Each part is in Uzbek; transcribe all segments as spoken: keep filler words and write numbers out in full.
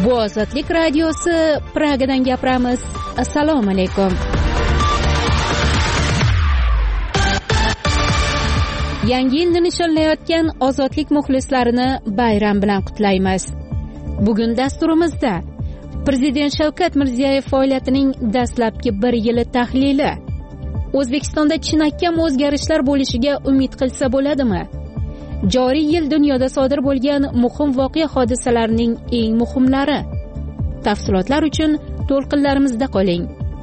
Bu Ozodlik radiosi, Pragadan gapiramiz. Assalomu alaykum. Yangi yilni nishonlayotgan Ozodlik muxlislarini bayram bilan qutlaymiz. Bugun dasturimizda Prezident Shavkat Mirziyoyev faoliyatining dastlabki bir yili tahlili, O'zbekistonda chinakam o'zgarishlar bo'lishiga umid qilsa bo'ladimi? Joriy yil dunyoda sodir bo'lgan muhim voqea hodisalarining eng muhimlari. Tafsilotlar uchun to'lqinlarimizda qoling.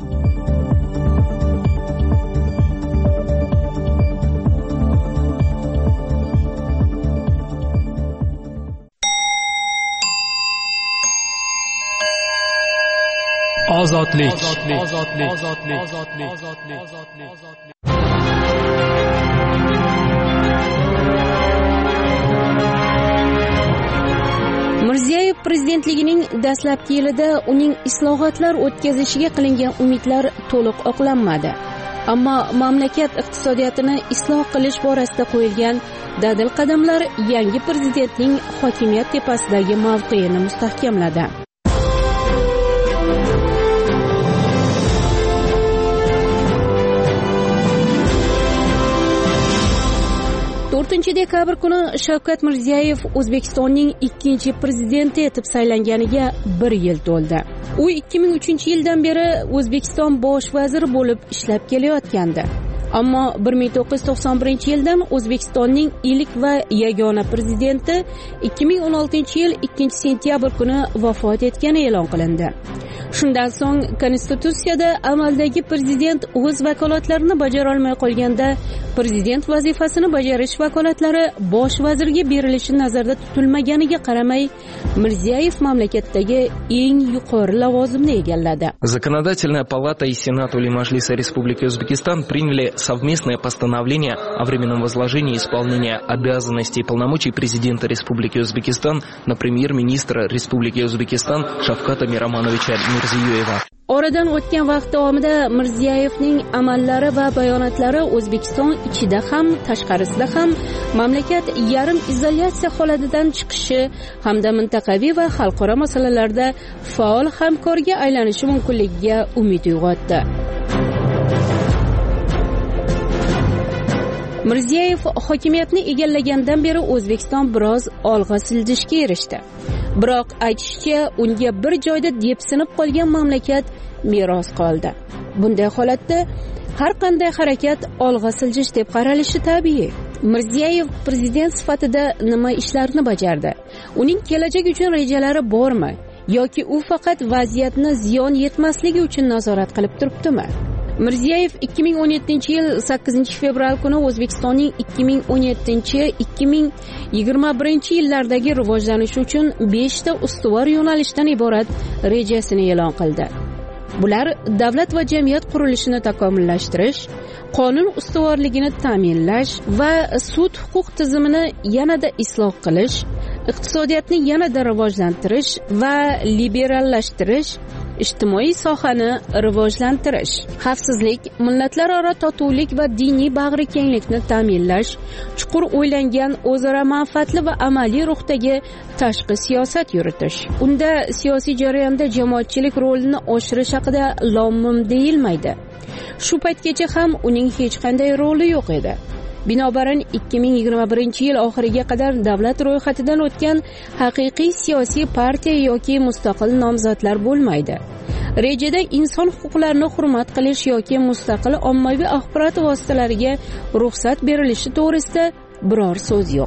Ozodlik. Ozodlik. Ozodlik. Ozodlik. Ozodlik. Ozodlik. Mirziyoyev prezidentligining dastlabki yilida uning islohotlar o'tkazishiga qilingan umidlar to'liq oqlanmadi. Ammo mamlakat iqtisodiyotini isloh qilish borasida qo'yilgan dadil qadamlar yangi prezidentning hokimiyat tepasidagi mavqeini mustahkamladi. to'rtinchi dekabr kuni Shavkat Mirziyoyev O'zbekistonning ikkinchi prezidenti etib saylanganiga bir yil to'ldi. U ikki ming uchinchi yildan beri O'zbekiston bosh vaziri bo'lib ishlab kelayotgandi. Ammo bir ming to'qqiz yuz to'qson birinchi yildan O'zbekistonning ilk va yagona prezidenti ikki ming o'n oltinchi yil ikkinchi sentyabr kuni vafot etgani e'lon qilindi. Shundan so'ng Konstitutsiyada amaldagi prezident o'z vakolatlarini bajara olmay qolganda prezident vazifasini bajarish vakolatlari bosh vazirga berilishi nazarda tutilmaganiga qaramay Mirziyoyev mamlakatdagi eng yuqori lavozimni egalladi. Законодательная палата и Сенат Ули-Маджлиса Республики Узбекистан приняли совместное постановление о временном возложении исполнения обязанностей и полномочий президента Республики Узбекистан на премьер-министра Республики Узбекистан Шавката Миромоновича Mirziyoyeva. Oradan o'tgan vaqt davomida Mirziyoyevning amallari va bayonotlari O'zbekiston ichida ham, tashqarisida ham mamlakat yarim izolyatsiya holatidan chiqishi hamda mintaqaviy va xalqaro masalalarda faol hamkorga aylanishi mumkinligiga umid uyg'otdi. Mirziyoyev hokimiyatni egallagandan beri O'zbekiston biroz olg'a siljishga erishdi. Biroq aytishcha, unga bir joyda depsinib qolgan mamlakat meros qoldi. Bunday holatda har qanday harakat olg'a siljish deb qaralishi tabiiy. Mirziyoyev prezident sifatida nima ishlarni bajardi? Uning kelajak uchun rejalari bormi? Yoki u faqat vaziyatni ziyon yetmasligi uchun nazorat qilib turibdimi? Mirziyoyev ikki ming o'n yettinchi yil sakkizinchi fevral kuni O'zbekistonning ikki ming o'n yettinchi ikki ming yigirma birinchi yillardagi rivojlanish uchun besh ta ustuvor yo'nalishdan iborat rejasini e'lon qildi. Bular davlat va jamiyat qurilishini takomillashtirish, qonun ustuvorligini ta'minlash va sud huquq tizimini yanada isloh qilish, iqtisodiyotni yanada rivojlantirish va liberallashtirish, ijtimoiy sohani rivojlantirish, xavfsizlik, millatlararo totuvlik va diniy bag'rikenglikni ta'minlash, chuqur o'ylangan, o'zaro manfaatli va amaliy ruhdagi tashqi siyosat yuritish. Unda siyosiy jarayonda jamoatchilik rolini oshirish haqida lom-mim deyilmaydi. Shu paytgacha ham uning hech qanday roli yo'q edi. Binobarin ikki ming yigirma birinchi yil oxiriga qadar davlat ro'yxatidan o'tgan haqiqiy siyosiy partiya yoki mustaqil nomzodlar bo'lmaydi. Rejada inson huquqlarini hurmat qilish yoki mustaqil ommaviy axborot vositalariga ruxsat berilishi to'g'risida biror so'z yo'q.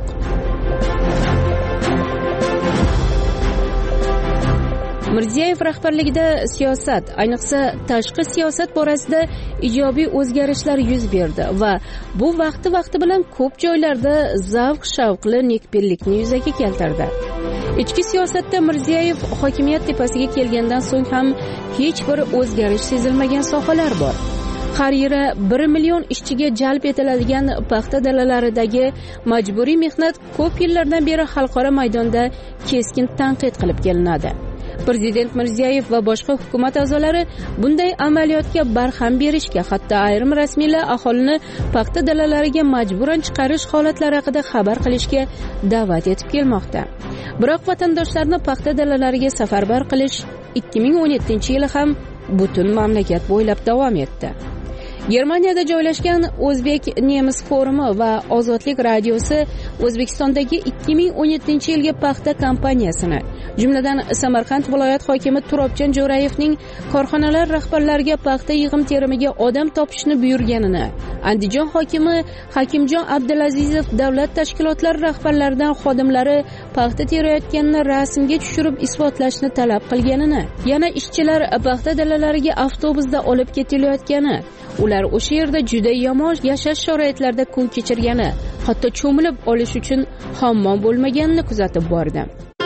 Mirziyoyev rahbarligida siyosat, ayniqsa tashqi siyosat borasida ijobiy o'zgarishlar yuz berdi va bu vaqti-vaqti bilan ko'p joylarda zavq-shavqli nekbirlikni yuzaga keltirdi. Ichki siyosatda Mirziyoyev hokimiyat tepasiga kelgandan so'ng ham hech bir o'zgarish sezilmagan sohalar bor. Har yili bir million ishchiga jalb etiladigan paxta dalalaridagi majburiy mehnat ko'p yillardan beri xalqaro maydonda keskin tanqid qilib kelinadi. Prezident Mirziyoyev va boshqa hukumat a'zolari bunday amaliyotga barham berishga, hatto ayrim rasmiylar aholini paxta dalalariga majburan chiqarish holatlari haqida xabar qilishga da'vat etib kelmoqda. Biroq vatandoshlarni paxta dalalariga safarbar qilish ikki ming o'n yettinchi yili ham butun mamlakat bo'ylab davom etdi. Germaniyada joylashgan O'zbek Nemis forumi va Ozodlik radiosi O'zbekistondagi ikki ming o'n yettinchi yilgi paxta kampaniyasini, jumladan Samarqand viloyat hokimi Turobjon Jo'rayevning korxonalar rahbarlariga paxta yig'im terimiga odam topishni buyurganini, Andijon hokimi Hakimjon Abdulazizov davlat tashkilotlari rahbarlaridan xodimlari paxta terayotganini rasmga tushirib isbotlashni talab qilganini, yana ishchilar paxta dalalariga avtobusda olib ketilayotgani, ular o'sha yerda juda yomon yashash sharoitlarida kun kechirgani, hatto cho'milib olish uchun hammom bo'lmaganini kuzatib bordi.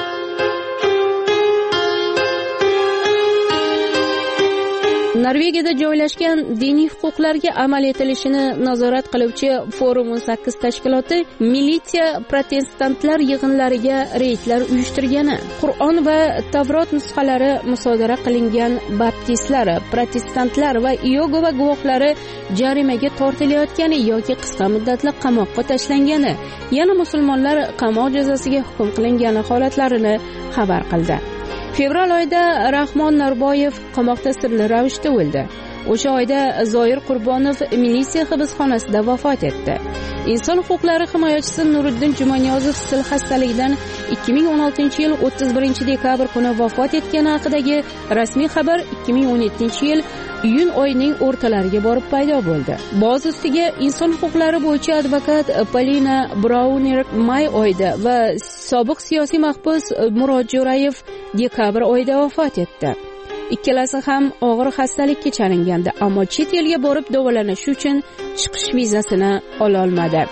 Norvegiyada joylashgan diniy huquqlarga amal etilishini nazorat qiluvchi Forum o'n sakkiz tashkiloti militsiya protestantlar yig'inlariga reydlar uyushtirgani, Qur'on va Tavrot nusxalari musodara qilingan baptistlar, protestantlar va Iyegova guvohlari jarimaga tortilayotgani yoki qisqa muddatli qamoqqa tashlangani, yana musulmonlar qamoq jazosiga hukm qilingani holatlarini xabar qildi. Fevral oyida Rahmon Norboyev qamoqda sirli ravishda o'ldi. O'sha oyda Zoir Qurbonov militsiya hibsxonasida vafot etdi. Inson huquqlari himoyachisi Nuriddin Jumaniyozov sil xastaligidan ikki ming o'n oltinchi yil o'ttiz birinchi dekabr kuni vafot etgani haqidagi rasmiy xabar ikki ming o'n yettinchi yil iyun oyining o'rtalariga borib paydo bo'ldi. Boz ustiga inson huquqlari bo'yicha advokat Polina Brauner may oyida va sobiq siyosiy mahbus Murod Jo'rayev dekabr oyida vafot etdi. Ikkalasi ham og'ir xastalikka chalingandi, ammo chet elga borib davolanish uchun chiqish vizasini ola olmadi.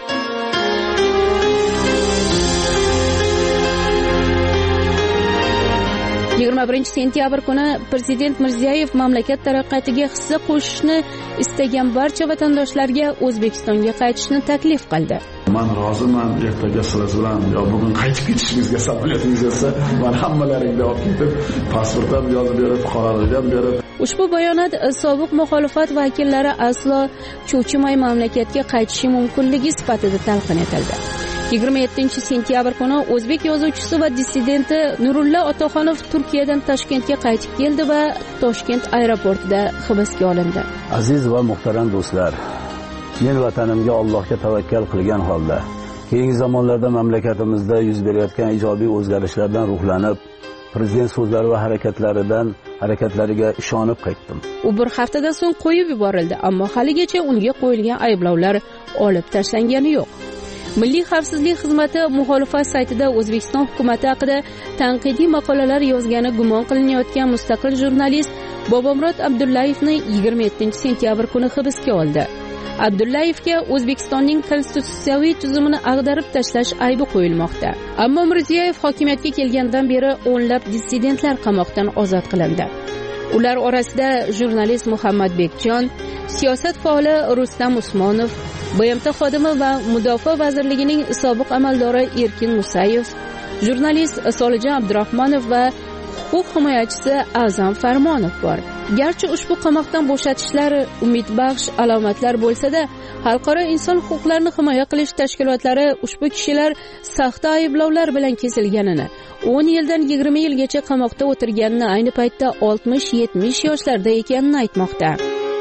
yigirma birinchi sentyabr kuni Prezident Mirziyoyev mamlakat taraqqiyotiga hissa qo'shishni istagan barcha vatandoshlarga O'zbekistonga qaytishni taklif qildi. Men roziman, ertaga siz bilan yo bugun qaytib ketishingizga samoliyotingiz esa men hammalaringni olib ketib, pasport ham yozib berib, fuqarolik ham berib. Ushbu bayonot sobiq muxolifat vakillari aslo cho'chimay mamlakatga qaytishi mumkinligi sifatida talqin etildi. yigirma yettinchi sentyabr kuni o'zbek yozuvchisi va dissidenti Nurulla Otaxonov Turkiyadan Toshkentga qaytib keldi va Toshkent aeroportida hibsga olindi. Aziz va muhtaram do'stlar, men vatanimga Allohga tavakkal qilgan holda keyingi zamonlarda mamlakatimizda yuz berayotgan ijobiy o'zgarishlardan ruhlanib, prezident so'zlari va harakatlaridan harakatlariga ishonib qaytdim. U bir haftadan so'ng qo'yib yuborildi, ammo haligacha unga qo'yilgan ayblovlar olib tashlangani yo'q. Milliy xavfsizlik xizmati muxolifat saytida O'zbekiston hukumati haqida tanqidiy maqolalar yozgani gumon qilinayotgan mustaqil jurnalist Bobomurod Abdullayevni yigirma yettinchi sentyabr kuni hibsga oldi. Abdullayevga O'zbekistonning konstitutsiyaviy tuzumini ag'darib tashlash aybi qo'yilmoqda. Ammo Mirziyoyev hokimiyatga kelgandan beri o'nlab dissidentlar qamoqdan ozod qilindi. Ular orasida jurnalist Muhammad Bekjon, siyosat faoli Rustam Usmonov, B M T xodimi va Mudofaa vazirligining sobiq amaldori Erkin Musayev, jurnalist Solijon Abdurahmonov va huquq himoyachisi A'zam Farmonov bor. Garchi ushbu qamoqdan bo'shatishlar umidbaxsh alomatlar bo'lsa-da, xalqaro inson huquqlarini himoya qilish tashkilotlari ushbu kishilar saxta ayblovlar bilan kesilganini, o'n yildan yigirma yilgacha qamoqda o'tirganini, ayni paytda oltmish yetmish yoshlarda ekanini aytmoqda.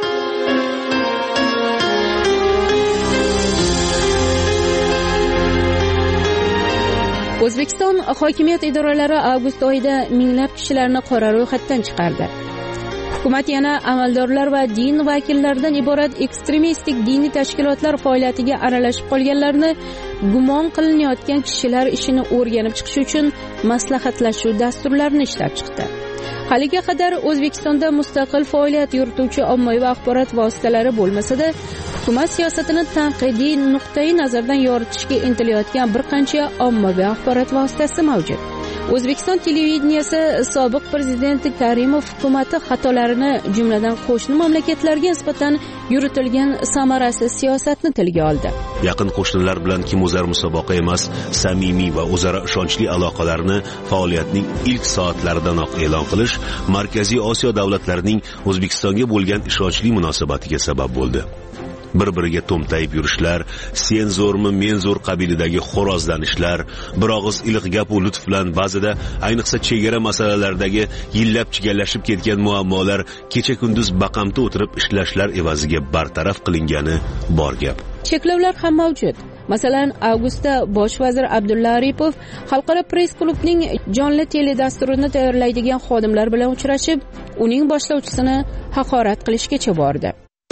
O'zbekiston hokimiyat idoralari avgust oyida minglab kishilarni qora ro'yxatdan chiqardi. Hukumat yana amaldorlar va din vakillaridan iborat ekstremistik diniy tashkilotlar faoliyatiga aralashib qolganlarni gumon qilinayotgan kishilar ishini o'rganib chiqish uchun maslahatlashuv dasturlarini ishlab chiqdi. Haliga qadar O'zbekistonda mustaqil faoliyat yurituvchi ommaviy axborot vositalari bo'lmasa-da, hukumat siyosatini tanqidiy nuqtai nazardan yoritishga intilayotgan bir qancha ommaviy axborot vositasi mavjud. O'zbekiston televideniyesi sobiq prezidenti Karimov hukumati xatolarini, jumladan qo'shni mamlakatlarga nisbatan yuritilgan samarasiz siyosatni tilga oldi. Yaqin qo'shnilar bilan kimo'zar musobaqa emas, samimiy va o'zaro ishonchli aloqalarni faoliyatning ilk soatlaridanoq e'lon qilish Markaziy Osiyo davlatlarining O'zbekistonga bo'lgan ishonchli munosabatiga sabab bo'ldi. Bir-biriga to'mtayib yurishlar, sen zo'rmi, men zo'r qabilidagi xo'rozlanishlar, bir og'iz iliq gap va lutf bilan ba'zida, ayniqsa chegara masalalaridagi yillab chigallashib ketgan muammolar kecha-kunduz baqamta o'tirib ishlashlar evaziga bartaraf qilingani bor gap. Cheklovlar ham mavjud. Masalan, avgustda bosh vazir Abdulla Aripov Xalqaro press klubning jonli teledasturini tayyorlaydigan xodimlar bilan uchrashib, uning boshlovchisini haqorat qilishgacha bordi.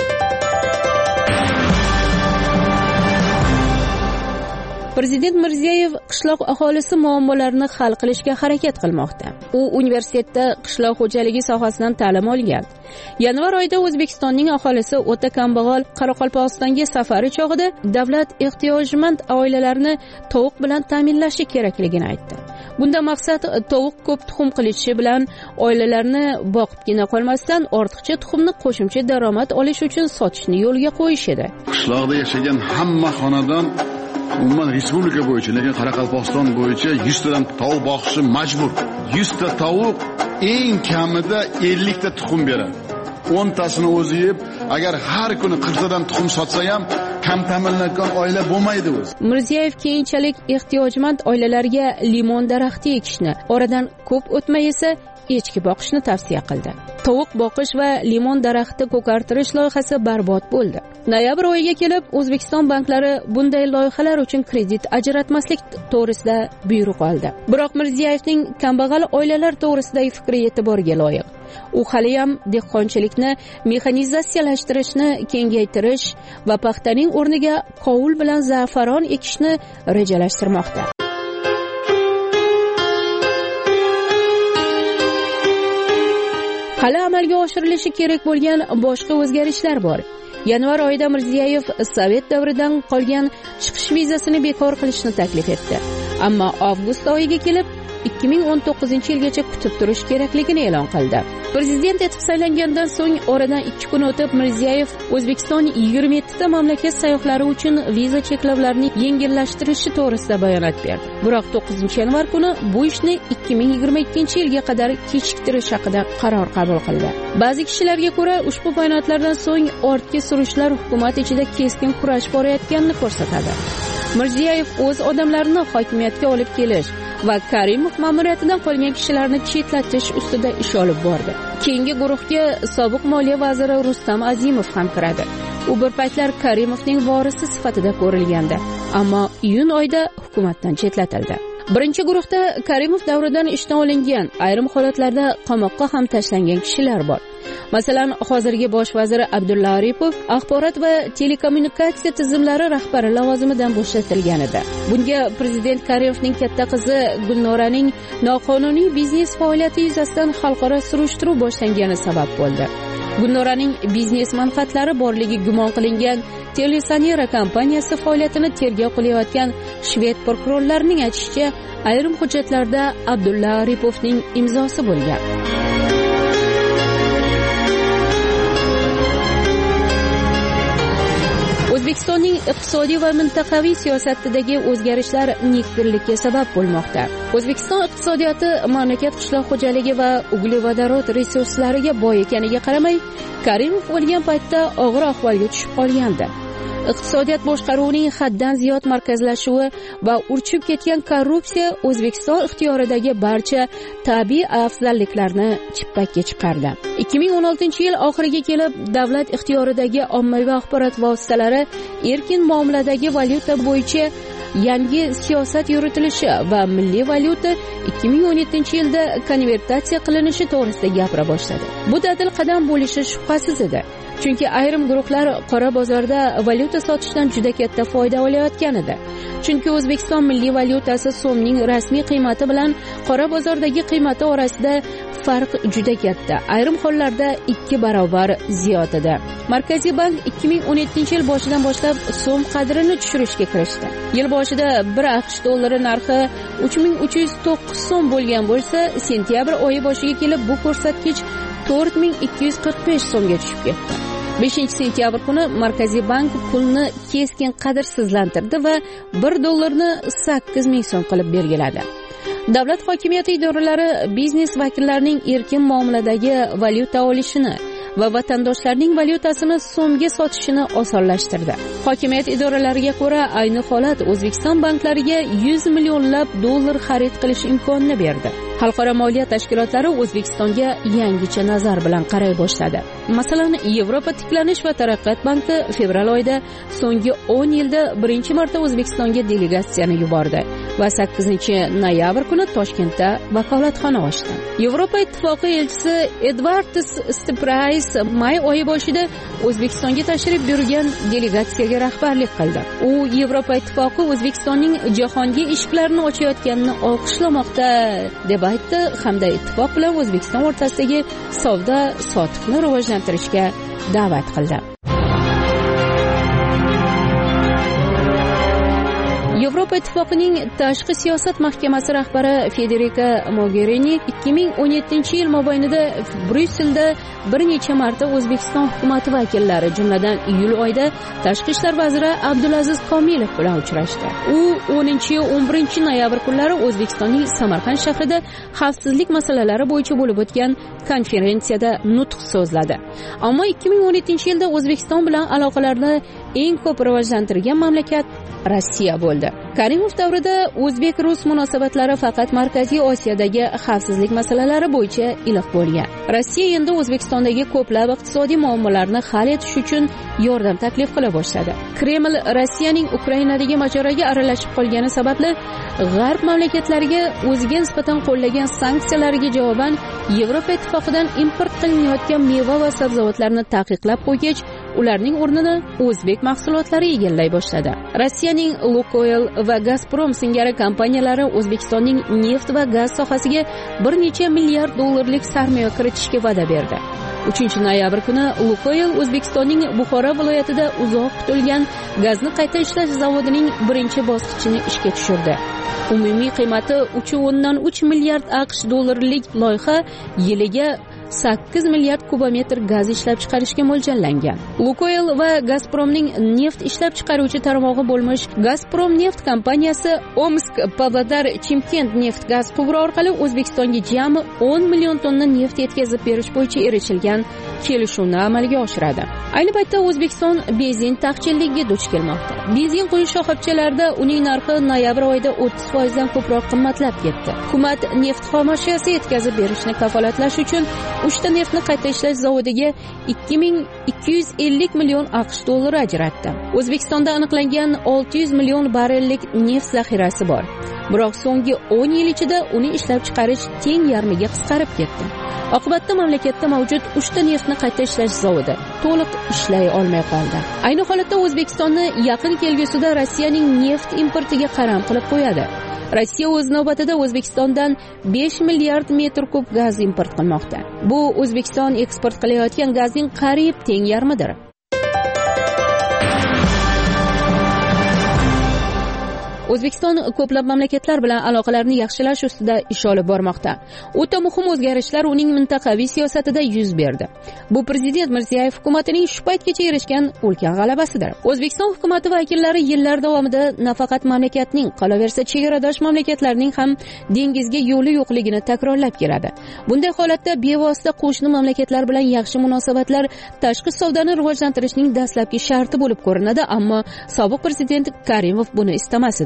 Prezident Mirziyoyev qishloq aholisi muammolarini hal qilishga harakat qilmoqda. U universitetda qishloq xo'jaligi sohasidan ta'lim olgan. Yanvar oyida O'zbekistonning aholisi o'ta kambag'al Qoraqalpog'istonga safari chog'ida davlat ehtiyojmand oilalarni tovuq bilan ta'minlashi kerakligini aytdi. Bunda maqsad tovuq ko'p tuxum qilishi bilan oilalarni boqibgina qolmasdan ortiqcha tuxumni qo'shimcha daromad olish uchun sotishni yo'lga qo'yish edi. Qishloqda yashagan hamma xonadon umuman respublika bo'yicha, lekin Qoraqalpog'iston bo'yicha yuz tadan tovuq boqishi majbur. yuz ta tovuq eng kamida ellik ta tuxum beradi. o'n tasini o'zi yeb, agar har kuni qirq tadan tuxum sotsa ham kam ta'minlangan oila bo'lmaydi o'zi. Mirziyoyev keyinchalik ehtiyojmand oilalarga limon daraxti ekishni, oradan ko'p o'tmay esa echki boqishni tavsiya qildi. Tovuq boqish va limon daraxti ko'kartirish loyihasi barbod bo'ldi. Noyabr oyiga kelib, O'zbekiston banklari bunday loyihalar uchun kredit ajratmaslik to'g'risida buyruq oldi. Biroq Mirziyoyevning kambag'al oilalar to'g'risidagi fikri e'tiborga loyiq. U hali ham dehqonchilikni mexanizatsiyalashtirishni kengaytirish va paxtaning o'rniga qovul bilan za'faron ekishni rejalashtirmoqda. Hali amalga oshirilishi kerak bo'lgan boshqa o'zgarishlar bor. Yanvar oyida Mirziyoyev Sovet davridan qolgan chiqish vizasini bekor qilishni taklif etdi. Ammo avgust oyiga kelib ikki ming o'n to'qqizinchi yilgacha kutib turish kerakligini e'lon qildi. Prezident etib saylangandan so'ng oradan ikki kun o'tib Mirziyoyev O'zbekiston yigirma yetti ta mamlakat sayyohlari uchun viza cheklovlarini yengillashtirishi to'g'risida bayonot berdi. Biroq to'qqizinchi yanvar kuni bu ishni ikki ming yigirma ikkinchi yilga qadar kechiktirish haqida qaror qabul qildi. Ba'zi kishilarga ko'ra ushbu bayonotlardan so'ng ortga surishlar hukumat ichida keskin kurash borayotganini ko'rsatadi. Mirziyoyev o'z odamlarini hokimiyatga olib kelish va Karimov ma'muriyatidan qolgan kishilarni chetlatish ustida ish olib bordi. Keyingi guruhga sobiq moliya vaziri Rustam Azimov ham kiradi. U bir paytlar Karimovning vorisi sifatida ko'rilgandi, ammo iyun oyida hukumatdan chetlatildi. Birinchi guruhda Karimov davridan ishdan olingan, ayrim holatlarda qamoqqa ham tashlangan kishilar bor. Masalan, hozirgi bosh vaziri Abdulla Aripov axborot va telekommunikatsiya tizimlari rahbari lavozimidan bo'shatilgan edi. Bunga prezident Karimovning katta qizi Gulnoraning noqonuniy biznes faoliyati yuzasidan xalqaro surishtiruv boshlangani sabab bo'ldi. Gulnoraning biznes manfaatlari borligi gumon qilingan Telesanera kompaniyasi faoliyatini tergov qilayotgan shved prokurorlarining aytishicha, ayrim hujjatlarda Abdulla Aripovning imzosi bo'lgan. O'zbekistonning iqtisodiy va mintaqaviy siyosatidagi o'zgarishlar nikbirlikka sabab bo'lmoqda. O'zbekiston iqtisodiyoti mamlakat qishloq xo'jaligi va uglevodorod resurslariga boy ekaniga qaramay, Karimov o'lgan paytda og'ir ahvolga tushib qolgandi. Iqtisodiyot boshqaruvining haddan ziyod markazlashuvi va urchib ketgan korrupsiya O'zbekiston ixtiyoridagi barcha tabiiy afzalliklarni chippakka chiqardi. ikki ming o'n oltinchi yil oxiriga kelib davlat ixtiyoridagi ommaviy axborot vositalari erkin muomaladagi valyuta bo'yicha yangi siyosat yuritilishi va milliy valyuta ikki ming o'n yettinchi yilda konvertatsiya qilinishi to'g'risida gapira boshladi. Bu dadil qadam bo'lishi shubhasiz edi. chunki ayrim guruhlar qora bozorda valyuta sotishdan juda katta foyda olayotgan edi. Chunki O'zbekiston milliy valyutasi so'mning rasmiy qiymati bilan qora bozordagi qiymati orasida farq juda katta, ayrim hollarda ikki barobar ziyod edi. Markaziy bank ikki ming o'n yettinchi yil boshidan boshlab so'm qadrini tushirishga kirishdi. Yil boshida bir AQSh dollari narxi uch ming uch yuz to'qqiz so'm bo'lgan bo'lsa, sentyabr oyi boshiga kelib bu ko'rsatkich to'rt ming ikki yuz qirq besh so'mga tushib ketdi. beshinchi sentyabr kuni Markaziy bank pulni keskin qadrsizlantirdi va bir dollarni sakkiz ming so'm qilib belgiladi. Davlat hokimiyati idoralari biznes vakillarining erkin muomaladagi valyuta olishini va vatandoshlarning valyutasini so'mga sotishini osonlashtirdi. Hokimiyat idoralariga ko'ra, ayni holat O'zbekiston banklariga yuz millionlab dollar xarid qilish imkonini berdi. Xalqaro moliya tashkilotlari O'zbekistonga yangicha nazar bilan qaray boshladi. Masalan, Yevropa tiklanish va taraqqiyot banki fevral oyida so'nggi o'n yilda birinchi marta O'zbekistonga delegatsiyani yubordi va sakkizinchi noyabr kuni Toshkentda vakolatxona ochdi. Yevropa ittifoqi elchisi Edvards Stiprais may oyi boshida O'zbekistonga tashrif buyurgan delegatsiyaga rahbarlik qildi. U Yevropa ittifoqi O'zbekistonning jahonga eshiklarini ochayotganini olqishlamoqda deb aytdi hamda ittifoq bilan O'zbekiston o'rtasidagi savdo sotiqni rivojlantirishga da'vat qildi. Yevropa ittifoqining tashqi siyosat mahkamasi rahbari Federica Mogherini ikki ming o'n yettinchi yil mobaynida Bryusselda bir necha marta O'zbekiston hukumati vakillari, jumladan iyul oyida tashqi ishlar vaziri Abdulaziz Komilov bilan uchrashdi. U o'ninchi o'n birinchi noyabr kunlari O'zbekistonning Samarqand shahrida xavfsizlik masalalari bo'yicha bo'lib o'tgan konferensiyada nutq so'zladi. Ammo ikki ming o'n yettinchi yilda O'zbekiston bilan aloqalarni eng ko'p rivojlantirgan mamlakat Rossiya bo'ldi. Karimov davrida o'zbek-rus munosabatlari faqat Markaziy Osiyodagi xavfsizlik masalalari bo'yicha iliq bo'lgan. Rossiya endi O'zbekistondagi ko'plab iqtisodiy muammolarni hal etish uchun yordam taklif qila boshladi. Kreml Rossiyaning Ukrainadagi mojaroga aralashib qolgani sababli G'arb mamlakatlariga o'ziga nisbatan qo'llagan sanksiyalariga javoban Yevropa ittifoqidan import qilinayotgan meva va sabzavotlarni taqiqlab qo'ygach, ularning o'rnini o'zbek mahsulotlari egallay boshladi. Rossiyaning Lukoil va Gazprom singari kompaniyalari O'zbekistonning neft va gaz sohasiga bir necha milliard dollarlik sarmoya kiritishga va'da berdi. uchinchi noyabr kuni Lukoil O'zbekistonning Buxoro viloyatida uzoq kutilgan gazni qayta ishlash zavodining birinchi bosqichini ishga tushirdi. Umumiy qiymati uch o'ndan uch milliard AQSh dollarlik loyiha yiliga sakkiz milliard kubometr gaz ishlab chiqarishga mo'ljallangan. Lukoil va Gazpromning neft ishlab chiqaruvchi tarmog'i bo'lmish Gazprom neft kompaniyasi Omsk, Pavlodar, Chimkent neft gaz quvuri orqali O'zbekistonga jami o'n million tonna neft yetkazib berish bo'yicha erishilgan kelishuvni amalga oshiradi. Ayni paytda O'zbekiston benzin taqchilligiga duch kelmoqda. Benzin quyish shoxobchalarida uning narxi noyabr oyida o'ttiz foiz dan ko'proq qimmatlab ketdi. Hukumat neft xomashyosi yetkazib berishni kafolatlash uchun uchta neftni qayta ishlash zavodiga ikki ming ikki yuz ellik million AQSh dollari ajratdi. O'zbekistonda aniqlangan olti yuz million barrellik neft zaxirasi bor. Biroq so'nggi o'n yil ichida uni ishlab chiqarish teng yarmiga qisqarib ketdi. Oqibatda mamlakatda mavjud uchta neftni qayta ishlash zavodi to'liq ishlay olmay qoldi. Ayni holatda O'zbekistonni yaqin kelgusida Rossiyaning neft importiga qaram qilib qo'yadi. Rossiya o'z navbatida O'zbekistondan besh milliard metr kub gaz import qilmoqda. Bu O'zbekiston eksport qilayotgan gazning qariyb teng yarmidir. O'zbekiston ko'plab mamlakatlar bilan aloqalarni yaxshilash ustida ish olib bormoqda. O'ta muhim o'zgarishlar uning mintaqaviy siyosatida yuz berdi. Bu prezident Mirziyoyev hukumatining shu paytgacha erishgan ulkan g'alabasidir. O'zbekiston hukumati vakillari yillar davomida nafaqat mamlakatning, qolaversa chegaradosh mamlakatlarning ham dengizga yo'li yo'qligini takrorlab keladi. Bunday holatda bevosita qo'shni mamlakatlar bilan yaxshi munosabatlar tashqi savdoni rivojlantirishning dastlabki sharti bo'lib ko'rinadi, ammo sobiq prezident Karimov buni istamas edi.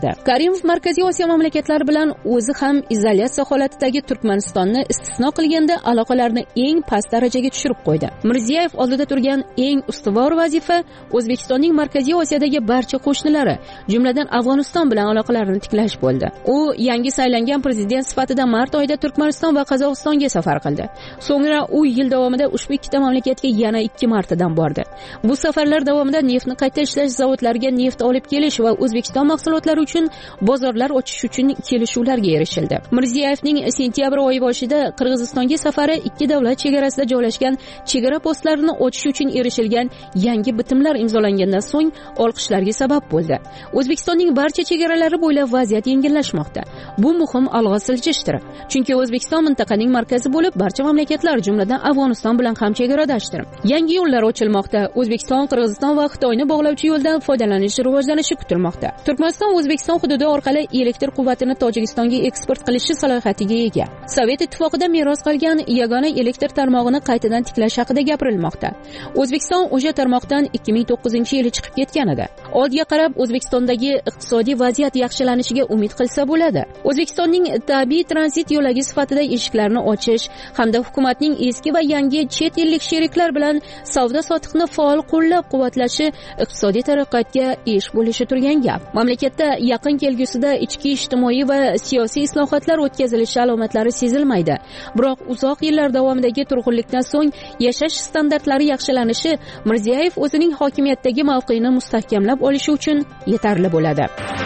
qildi. Karimov Markaziy Osiyo mamlakatlari bilan o'zi ham izolyatsiya holatidagi Turkmanistonni istisno qilganda aloqalarni eng past darajaga tushirib qo'ydi. Mirziyoyev oldida turgan eng ustuvor vazifa O'zbekistonning Markaziy Osiyodagi barcha qo'shnilari, jumladan Afg'oniston bilan aloqalarni tiklash bo'ldi. U yangi saylangan prezident sifatida mart oyida Turkmaniston va Qozog'istonga safar qildi. So'ngra u yil davomida ushbu ikkita mamlakatga yana ikki martadan bordi. Bu safarlar davomida neftni qayta ishlash zavodlariga neft olib kelish va O'zbekiston mahsulotlari uchun bozorlar ochish uchun kelishuvlarga erishildi. Mirziyoyevning sentyabr oyi boshida Qirg'izistonga safari ikki davlat chegarasida joylashgan chegara postlarini ochish uchun erishilgan yangi bitimlar imzolangandan so'ng olqishlarga sabab bo'ldi. O'zbekistonning barcha chegaralari bo'ylab vaziyat yengillashmoqda. Bu muhim alg'a siljishdir. Chunki O'zbekiston mintaqaning markazi bo'lib, barcha mamlakatlar, jumladan Afg'oniston bilan ham chegaradashdir. Yangi yo'llar ochilmoqda. O'zbekiston, Qirg'iziston va Xitoyni bog'lovchi yo'ldan foydalanish rivojlanishi kutilmoqda. Turkmaniston O'zbekiston hududi orqali elektr quvvatini Tojikistonga eksport qilishi salohiyatiga ega. Sovet ittifoqida meros qolgan yagona elektr tarmog'ini qaytadan tiklash haqida gapirilmoqda. O'zbekiston o'sha tarmoqdan ikki ming to'qqizinchi yili chiqib ketgan edi. Oldiga qarab O'zbekistondagi iqtisodiy vaziyat yaxshilanishiga umid qilsa bo'ladi. O'zbekistonning tabiiy tranzit yo'lagi sifatida eshiklarni ochish hamda hukumatning eski va yangi chet ellik sheriklar bilan savdo sotiqni faol qo'llab-quvvatlashi iqtisodiy taraqqiyotga ish bo'lishi turgan gap. Mamlakatda yaqin kelgusida ichki ijtimoiy va siyosiy islohotlar o'tkazilishi alomatlari sezilmaydi. Biroq uzoq yillar davomidagi turg'unlikdan so'ng yashash standartlari yaxshilanishi Mirziyoyev o'zining hokimiyatdagi mavqeini mustahkamlab olishi uchun yetarli bo'ladi.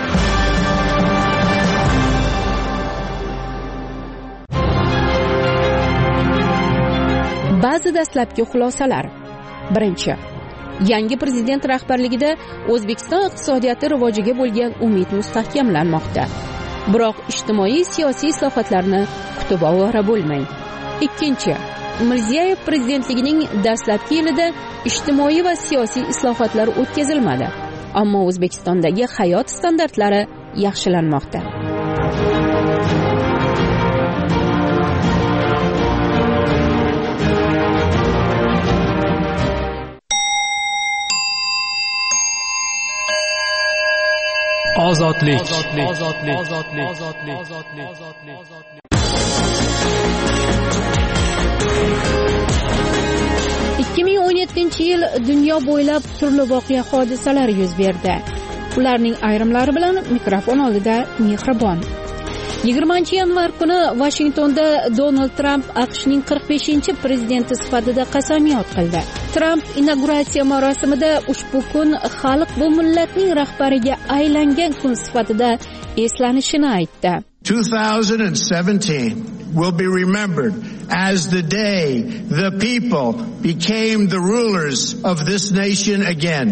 Ba'zi dastlabki xulosalar. Birinchi, yangi prezident rahbarligida O'zbekiston iqtisodiyoti rivojiga bo'lgan umid mustahkamlanmoqda. Biroq ijtimoiy siyosiy islohotlarni kutib ovora bo'lmang. Ikkinchi, Mirziyoyev prezidentligining dastlabki yilida ijtimoiy va siyosiy islohotlar o'tkazilmadi, ammo O'zbekistondagi hayot standartlari yaxshilanmoqda. Ozodlik, ozodlik, ozodlik, ozodlik, ozodlik, ozodlik, ozodlik. ikki ming o'n yettinchi yil dunyo bo'ylab turli voqea hodisalar yuz berdi. Ularning ayrimlari bilan mikrofon oldida Mehribon. yigirmanchi yanvar kuni Washingtonda Donald Trump AQShning qirq beshinchi prezidenti sifatida qasamyod qildi. Trump inauguratsiya marosimida ushbu kun xalq bu millatning rahbariga aylangan kun sifatida eslanishini aytdi. two thousand seventeen will be remembered as the day the people became the rulers of this nation again.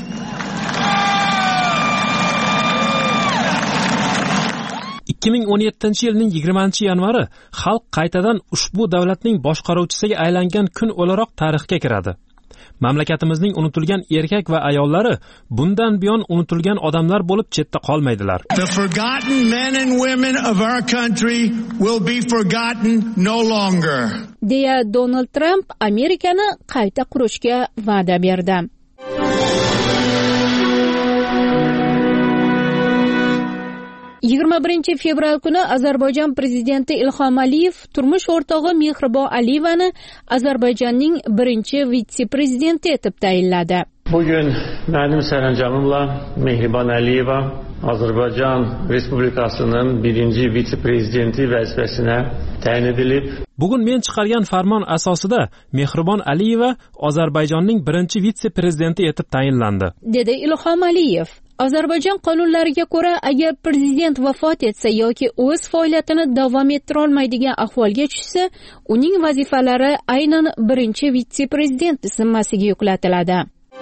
ikki ming o'n yettinchi yilning yigirmanchi yanvari xalq qaytadan ushbu davlatning boshqaruvchisiga aylangan kun o'laroq tarixga kiradi. Mamlakatimizning unutilgan erkak va ayollari bundan buyon unutilgan odamlar bo'lib chetda qolmaydilar. The forgotten men and women of our country will be forgotten no longer. deya Donald Trump Amerikani qayta qurishga va'da berdi. yigirma birinchi fevral kuni Ozarbayjon prezidenti Ilhom Aliyev turmush o'rtog'i Mehribon Aliyevani Ozarbayjonning birinchi vitse-prezidenti etib tayinladi. Bugün benim sərəncamımla Mehribon Aliyeva Azərbaycan Respublikasının birinci vitse-prezidenti vəzifəsinə təyin edilib. Bugun men chiqargan farmon asosida Mehribon Aliyeva Ozarbayjonning birinchi vitse-prezidenti etib tayinlandi, dedi Ilhom Aliyev. Ozarbayjon qonunlariga ko'ra, agar prezident vafot etsa yoki o'z faoliyatini davom ettira olmaydigan ahvolga tushsa, uning vazifalari aynan birinchi vitse-prezident zimmasiga yuklatiladi.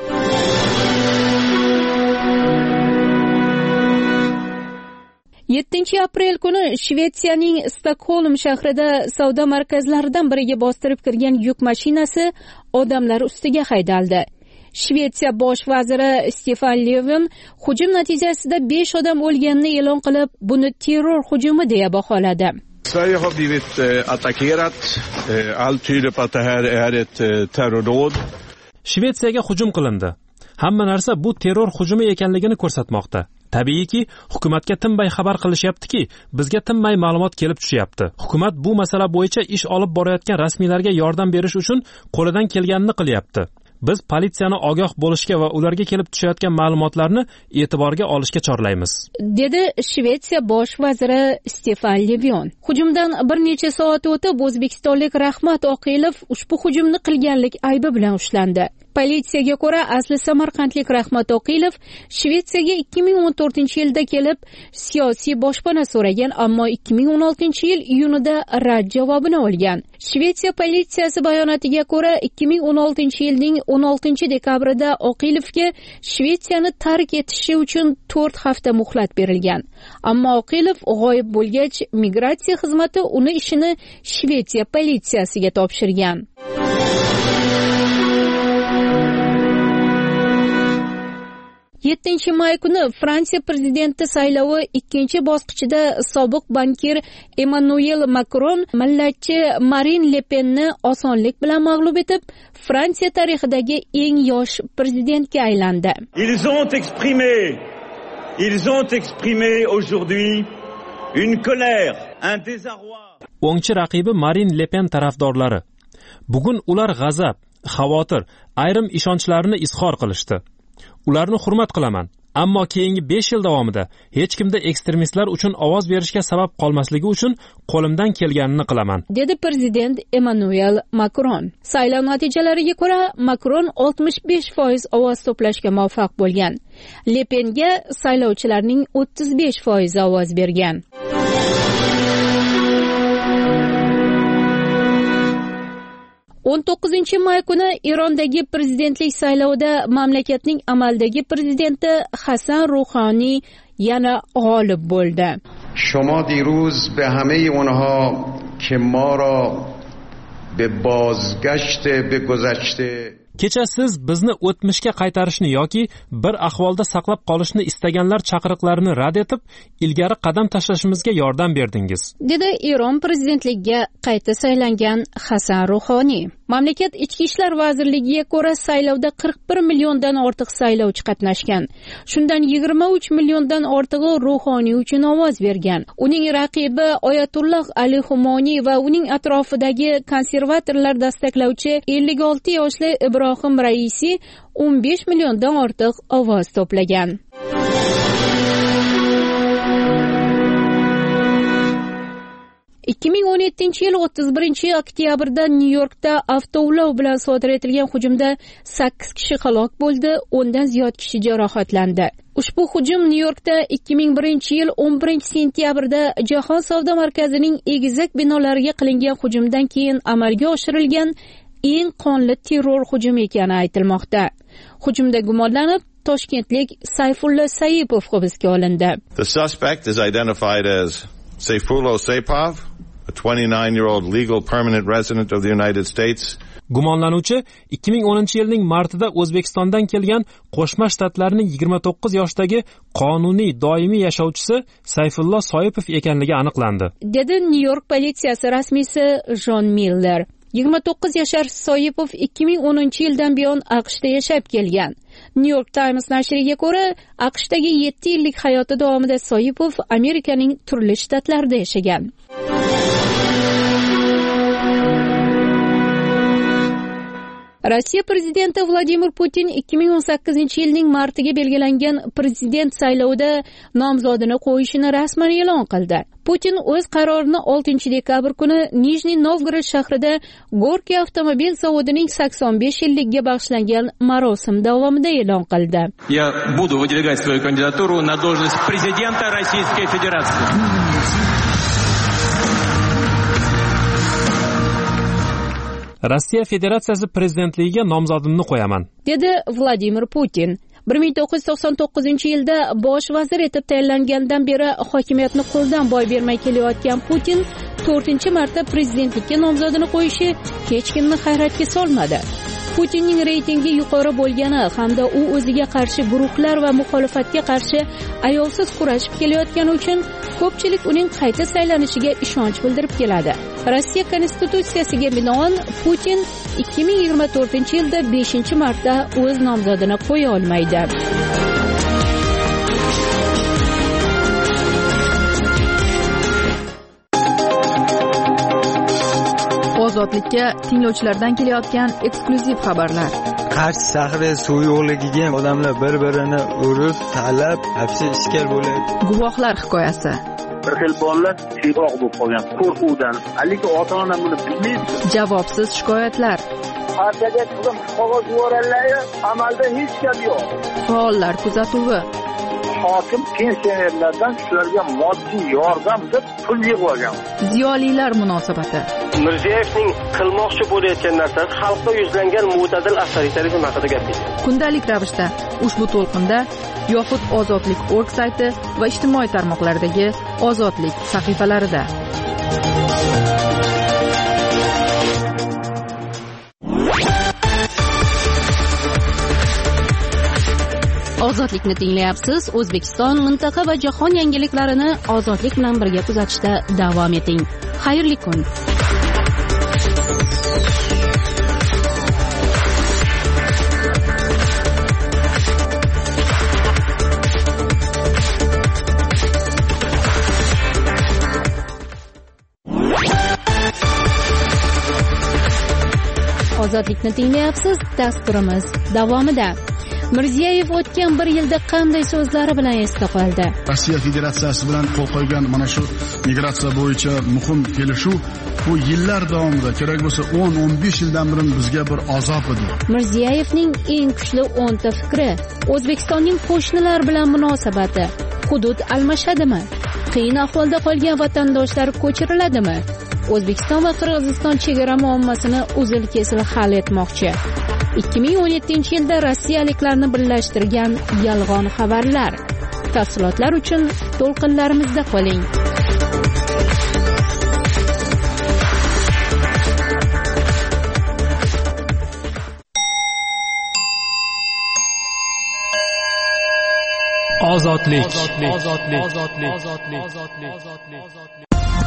yettinchi aprel kuni Shvetsiyaning Stokholm shahrida savdo markazlaridan biriga bostirib kirgan yuk mashinasi odamlar ustiga haydaldi. Shvetsiya bosh vaziri Stefan Löfven hujum natijasida besh odam o'lganini e'lon qilib, buni terror hujumi deya baholadi. Sverige har blivit attackerat. Allt tyder på att det här är ett terrordåd. Shvetsiyaga hujum qilindi. Hamma narsa bu terror hujumi ekanligini ko'rsatmoqda. Tabiiyki, hukumatga tinmay xabar qilishyaptiki, bizga tinmay ma'lumot kelib tushyapti. Hukumat bu masala bo'yicha ish olib borayotgan rasmiylarga yordam berish uchun qo'lidan kelganini qilyapti. Biz politsiyani ogoh bo'lishga va ularga kelib tushayotgan ma'lumotlarni e'tiborga olishga chorlaymiz, dedi Shvetsiya bosh vaziri Stefan Löfven. Hujumdan bir necha soat o'tib o'zbekistonlik Rahmat Oqilov ushbu hujumni qilganlik aybi bilan ushlandi. Politsiyaga ko'ra, asli samarqandlik Rahmat Oqilov Shvetsiyaga ikki ming o'n to'rtinchi yilda kelib, siyosiy boshpana so'ragan, ammo ikki ming o'n oltinchi yil iyunida rad javobini olgan. Shvetsiya politsiyasi bayonotiga ko'ra, ikki ming o'n oltinchi yilning o'n oltinchi dekabrida Oqilovga Shvetsiyani tark etishi uchun to'rt hafta muhlat berilgan. Ammo Oqilov g'oyib bo'lgach, migratsiya xizmati uni ishini Shvetsiya politsiyasiga topshirgan. yettinchi may kuni Fransiya prezidenti saylovi ikkinchi bosqichida sobiq bankir Emmanuel Macron millatchi Marin Le Penni osonlik bilan mag'lub etib, Fransiya tarixidagi eng yosh prezidentga aylandi. Ils ont exprimé ils ont exprimé aujourd'hui une colère, un désarroi. O'ngchi raqibi Marin Le Pen tarafdorlari bugun ular g'azab, xavotir, ayrim ishonchlarini izhor qilishdi. Ularni hurmat qilaman, ammo keyingi besh yil davomida hech kimda ekstremistlar uchun ovoz berishga sabab qolmasligi uchun qo'limdan kelganini qilaman, dedi prezident Emmanuel Macron. Saylov natijalariga ko'ra, Macron oltmish besh foiz ovoz to'plashga muvaffaq bo'lgan. Le Penga saylovchilarning o'ttiz besh foiz ovoz bergan. o'n to'qqizinchi may kuni Irondagi prezidentlik saylovida mamlakatning amaldagi prezidenti Hasan Ruhoniy yana g'olib bo'ldi. شما دیروز به همه اونها که ما را به بازگشت به گذشته Kecha siz bizni o'tmishga qaytarishni yoki bir ahvolda saqlab qolishni istaganlar chaqiriqlarini rad etib, ilgari qadam tashlashimizga yordam berdingiz, dedi Eron prezidentligiga qayta saylangan Hasan Ruhoniy. Mamlakat ichki ishlar vazirligiga ko'ra, saylovda qirq bir milliondan ortiq saylovchi qatnashgan. Shundan yigirma uch milliondan ortig'i Ruhoniy uchun ovoz bergan. Uning raqibi Oyatulloh Ali Xumoniy va uning atrofidagi konservatorlar dastaklovchi ellik olti yoshli Ibrohim Raisi o'n besh milliondan ortiq ovoz to'plagan. ikki ming o'n yettinchi yil o'ttiz birinchi oktyabrda Nyu-Yorkda avtoulov bilan sodir etilgan hujumda sakkiz kishi halok bo'ldi, o'ndan ziyod kishi jarohatlandi. Ushbu hujum Nyu-Yorkda ikki ming birinchi yil o'n birinchi sentyabrda Jahon savdo markazining egizak binolariga qilingan hujumdan keyin amalga oshirilgan eng qonli terror hujumi ekani aytilmoqda. Hujumda gumonlanib, toshkentlik Sayfullo Saipov hibsga olindi. The suspect is identified as Sayfullo Saipov, a twenty-nine-year-old legal permanent resident of the United States. Gumonlanuvchi ikki ming o'ninchi yilning martida O'zbekistondan kelgan Qo'shma Shtatlarning yigirma to'qqiz yoshdagi qonuniy doimiy yashovchisi Sayfullo Soipov ekanligi aniqlandi, dedi Nyu-York politsiyasi rasmiysi Jon Miller. yigirma to'qqiz yashar Soipov ikki ming o'ninchi yildan buyon AQShda yashab kelgan. New York Times nashriga ko'ra, AQShdagi yetti yillik hayoti davomida Soipov Amerikaning turli shtatlarida yashagan. Rossiya prezidenti Vladimir Putin ikki ming o'n sakkizinchi yilning martiga belgilangan prezident saylovida nomzodini qo'yishini rasman e'lon qildi. Putin o'z qarorini oltinchi dekabr kuni Nijniy Novgorod shahrida Gorkiy avtomobil zavodining sakson besh yilligiga bag'ishlangan marosim davomida e'lon qildi. Я буду выдвигать свою кандидатуру на должность президента Российской Федерации. Rossiya Federatsiyasi prezidentligiga nomzodimni qo'yaman, dedi Vladimir Putin. bir ming to'qqiz yuz to'qson to'qqizinchi yilda bosh vazir etib tayinlangandan beri hokimiyatni qo'ldan boy bermay kelayotgan Putin to'rtinchi marta prezidentlikka nomzodini qo'yishi hech kimni hayratga solmadi. Putinning reytingi yuqori bo'lgani hamda u o'ziga qarshi guruhlar va muxolifatga qarshi ayovsiz kurashib kelayotgani uchun ko'pchilik uning qayta saylanishiga ishonch bildirib keladi. Rossiya konstitutsiyasiga binoan Putin ikki ming yigirma to'rtinchi yilda beshinchi marta o'z nomzodini qo'ya olmaydi. Ozodlikka tinglovchilardan kelayotgan eksklyuziv xabarlar. Qarshi shahri suv yo'qligiga odamlar bir-birini urib, talab, hapsi ishkal bo'ladi. Guvohlar hikoyasi. Bir xil bolalar teboq bo'lib qolgan qo'rquvdan. Lekin ota-ona buni bilmaydi. Javobsiz shikoyatlar. Partiyaga qizim qog'oz yuborganlar, amalda hech gap yo'q. Faollar kuzatuvi. Hokim pensionerlardan shularga moddiy yordam deb pul yig'ib olgan. Ziyolilar munosabati. Mirziyoyevning qilmoqchi bo'layotgan narsasi xalqqa yuzlangan mo'tadil avtoritarizm haqida gapirdi. Kundalik ravishda ushbu to'lqinda yoxud Ozodlik nokta org sayti va ijtimoiy tarmoqlardagi Ozodlik sahifalarida. Ozodlikni tinglayapsiz. O'zbekiston, mintaqa va jahon yangiliklarini ozodlik bilan birga kuzatishda davom eting. Xayrli kun. Ozodlikni tinglayapsiz. Dasturimiz davomida. Mirziyoyev o'tgan bir yilda qanday so'zlari bilan esda qoldi? Rossiya Federatsiyasi bilan qo'l qo'ygan mana shu migratsiya bo'yicha muhim kelishuv bu yillar davomida, kerak bo'lsa o'n o'n besh yildan beri bizga bir azob edi. Mirziyoyevning eng kuchli o'n ta fikri, O'zbekistonning qo'shnilar bilan munosabati, hudud almashadimi? Qiyin ahvolda qolgan vatandoshlar ko'chiriladimi? O'zbekiston va Qirg'iziston chegara muammosini uzil-kesil hal etmoqchi. ikki ming o'n yettinchi yilda rossiyaliklarni birlashtirgan yolg'on xabarlar. Tafsilotlar uchun to'lqinlarimizda qoling. Ozodlik. Ozodlik. Ozodlik. Ozodlik. Ozodlik. Ozodlik.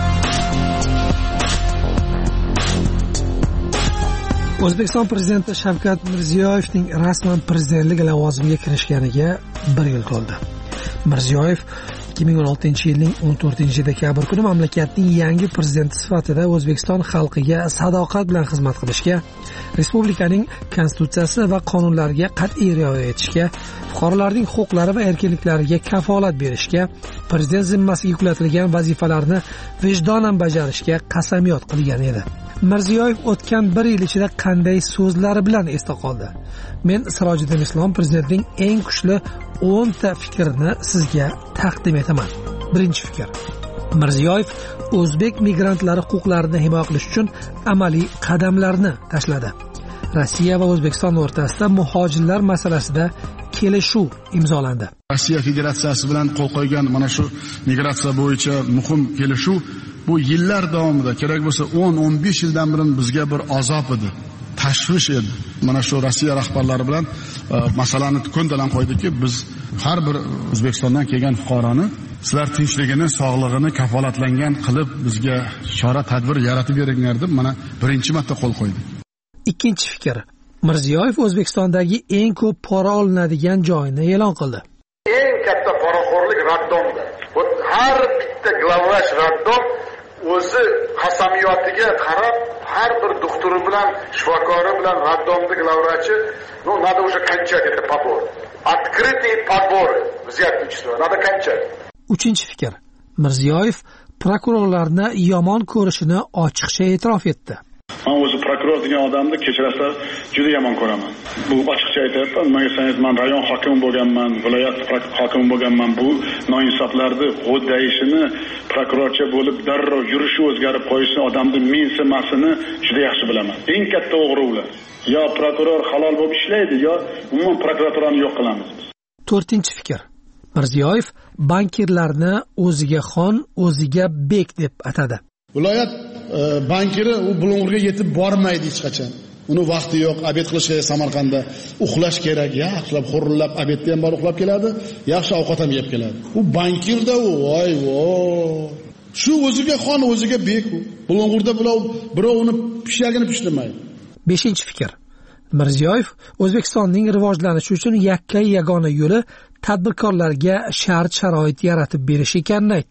O'zbekiston prezidenti Shavkat Mirziyoyevning rasman prezidentlik lavozimiga kirishganiga bir yil qoldi. Mirziyoyev ikki ming o'n oltinchi yilning o'n to'rtinchi dekabr kuni mamlakatning yangi prezidenti sifatida O'zbekiston xalqiga sadoqat bilan xizmat qilishga, respublikaning konstitutsiyasi va qonunlariga qat'iy rioya etishga, fuqarolarning huquqlari va erkinliklariga kafolat berishga, prezident zimmasiga yuklatilgan vazifalarni vijdonan bajarishga qasamyod qilgan edi. Mirziyoyev o'tgan bir yil ichida qanday so'zlari bilan esda qoldi? Men Sirojiddin Islom prezidentning eng kuchli o'n ta fikrini sizga taqdim etaman. Birinchi fikr. Mirziyoyev o'zbek migrantlari huquqlarini himoya qilish uchun amaliy qadamlarni tashladi. Rossiya va O'zbekiston o'rtasida muhojirlar masalasida kelishuv imzolandi. Rossiya Federatsiyasi bilan qo'l qo'ygan mana shu migratsiya bo'yicha muhim kelishuv bu yillar davomida, kerak bo'lsa o'n o'n besh yildan beri bizga bir azob edi, tashvish edi. Mana shu Rossiya rahbarlari bilan e, masalani ko'ndalang qo'ydiki, biz har bir O'zbekistondan kelgan fuqaroni sizlar tinchligini, sog'lig'ini kafolatlangan qilib bizga chora tadbir yaratib beringlar deb mana birinchi marta qo'l qo'ydi. Ikkinchi fikr. Mirziyoyev O'zbekistondagi eng ko'p pora olinadigan joyni e'lon qildi. Eng katta poraxo'rlik raddonda. Har bitta glavvrach raddon o'zi qasamiyotiga qarab, har bir doktori bilan, shifokori bilan raddonda glavvrachi, ну надо уже кончать это подбор. Открытые подборы взятничество, надо кончать. Uchinchi fikr. Mirziyoyev prokurorlarni yomon ko'rishini ochiqcha e'tirof etdi. Men o'zi prokuror degan odamni kechirasizlar, juda yomon ko'raman. Bu ochiqcha aytayapman. Menga sangiz, men rayon hokimi bo'lganman, viloyat hokimi bo'lganman. Bu noinsoflarni g'o'ddayishini, prokurorcha bo'lib darrov yurishi o'zgarib qo'yishini, odamning mensimasini juda yaxshi bilaman. Eng katta o'g'ri ular. Yo prokuror halol bo'lib ishlaydi, yo umuman prokuraturani yo'q qilamiz biz. To'rtinchi fikr. Mirziyoyev bankirlarni o'ziga xon, o'ziga bek deb atadi. Viloyat e, bankiri u Bulung'urga yetib bormaydi hech qachon. Uni vaqti yo'q, obed qilishga Samarqandda uxlash kerak, yaxshilab xurillab obedda ham bor uxlab keladi, yaxshi ovqat ham yeb keladi. U bankirda u, voy voy. Shu o'ziga xon, o'ziga bek u. Bulung'urda birov birov uni pishagini pishtirmaydi. Beshinchi fikr. Mirziyoyev O'zbekistonning rivojlanishi uchun yakka yagona yo'li tadbirkorlarga shart-sharoit yaratib berish ekanini aytdi.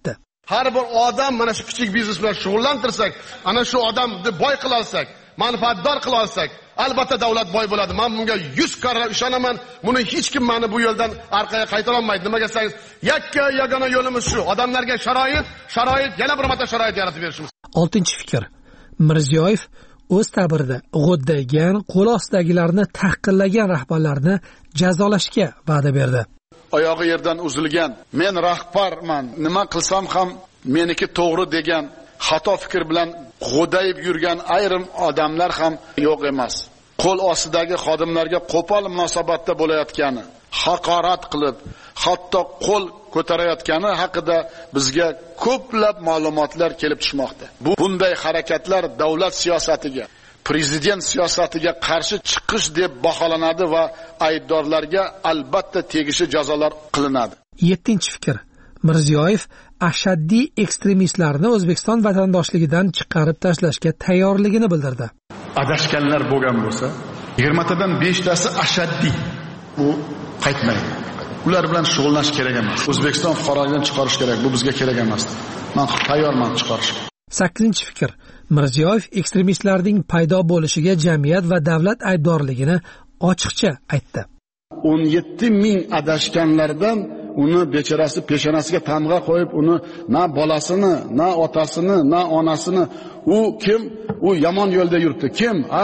har bir odam mana shu kichik biznes bilan shug'ullantirsak, ana shu odamni boy qila olsak, manfaatdor qila olsak, albatta davlat boy bo'ladi. Men bunga yuz karra ishonaman. Buni hech kim meni bu yo'ldan orqaga qaytara olmaydi. Nimaga desangiz, yakka yagona yo'limiz shu. Odamlarga sharoit, sharoit, yana bir marta sharoit yaratib berishimiz. oltinchi fikr. Mirziyoyev o'z ta'birida g'o'ddaygan, qo'l ostidagilarni tahqirlagan rahbarlarni jazolashga va'da berdi. Oyog'i yerdan uzilgan, men rahbarman, nima qilsam ham meniki to'g'ri degan xato fikr bilan g'o'dayib yurgan ayrim odamlar ham yo'q emas. Qo'l ostidagi xodimlarga qo'pol munosabatda bo'layotgani, haqorat qilib, hatto qo'l ko'tarayotgani haqida bizga ko'plab ma'lumotlar kelib tushmoqda. Bu bunday harakatlar davlat siyosatiga, prezident siyosatiga qarshi chiqish deb baholanadi va aybdorlarga albatta tegishli jazolar qilinadi. yettinchi fikr. Mirziyoyev ashaddiy ekstremistlarni O'zbekiston vatandoshligidan chiqarib tashlashga tayyorligini bildirdi. Adashganlar bo'lgan bo'lsa, yigirmatadan beshtasi ashaddiy. Bu qaytmaydi. Ular bilan shug'ullanish kerak emas. O'zbekiston fuqaroligidan chiqarish kerak. Bu bizga kerak emas. Men tayyorman chiqarishga. sakkizinchi fikr. Mirziyoyev ekstremistlarning paydo bo'lishiga jamiyat va davlat aybdorligini ochiqcha aytdi. o'n yetti ming adashganlardan uni bechorasi peshonasiga tamg'a qo'yib, uni na bolasini, na otasini, na onasini, u kim? U yomon yo'lda yuribdi. Kim? Ha,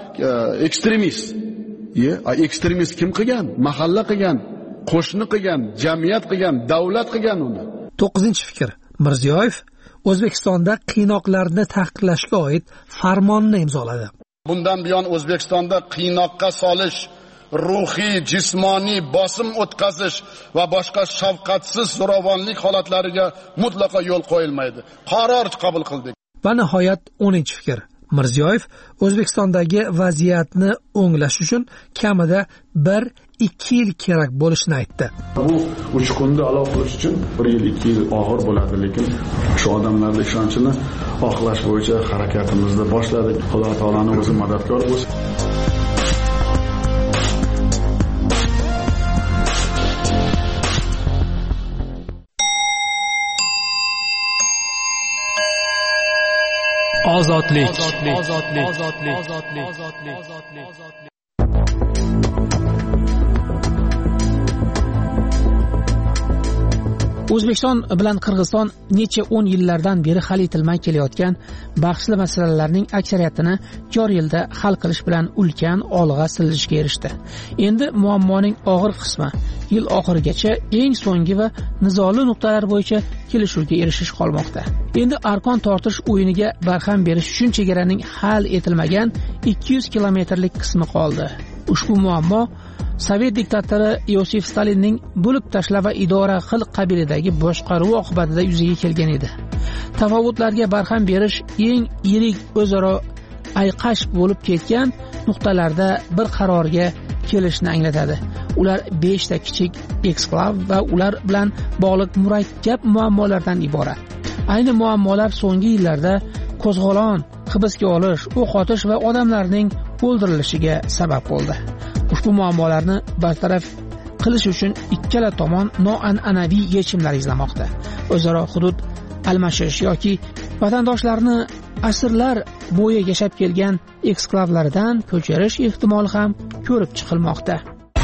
ekstremist. Ye, ekstremist kim qilgan? Mahalla qilgan, qo'shni qilgan, jamiyat qilgan, davlat qilgan uni. to'qqizinchi fikr. Mirziyoyev O'zbekistonda qiynoqlarni taqiqlashga oid farmonni imzoladi. Bundan buyon O'zbekistonda qiynoqqa solish, ruhiy, jismoniy bosim o'tkazish va boshqa shafqatsiz zo'ravonlik holatlariga mutlaqo yo'l qo'yilmaydi. Qaror qabul qildik. Va nihoyat o'ninchi fikr. Mirziyoyev O'zbekistondagi vaziyatni o'nglash uchun kamida bir ikki yil kerak bo'lishini aytdi. Bu uchqunni alo qilish uchun bir yil ikki yil og'ir bo'ladi, lekin shu odamlarning ishonchini oqlash bo'yicha harakatimizni boshladik. Alloh taolaning o'zi madadkor bo'lsin. Ozodlik. O'zbekiston bilan Qirg'iziston necha o'n yillardan beri hal etilmay kelayotgan bahsli masalalarning aksariyatini joriy yilda hal qilish bilan ulkan olg'a siljishga erishdi. Endi muammoning og'ir qismi yil oxirigacha eng so'nggi va nizoli nuqtalar bo'yicha kelishuvga erishish qolmoqda. Endi arqon tortish o'yiniga barham berish uchun chegaraning hal etilmagan ikki yuz kilometrlik qismi qoldi. Ushbu muammo Sovet diktatori Yosif Stalinning bo'lib tashla va idora qil qabilidagi boshqaruvi oqibatida yuzaga kelgan edi. Tafovutlarga barham berish eng yirik o'zaro ayqash bo'lib ketgan nuqtalarda bir qarorga kelishni anglatadi. Ular besh ta kichik eksklav va ular bilan bog'liq murakkab muammolardan iborat. Ayni muammolar so'nggi yillarda qo'zg'olon, hibsga olish, o'q otish va odamlarning o'ldirilishiga sabab bo'ldi. Ushbu muammolarni bartaraf qilish uchun ikkala tomon noan'anaviy yechimlar izlamoqda. O'zaro hudud almashish yoki vatandoshlarni asrlar bo'yi yashab kelgan eksklavlardan ko'chirish ehtimoli ham ko'rib chiqilmoqda.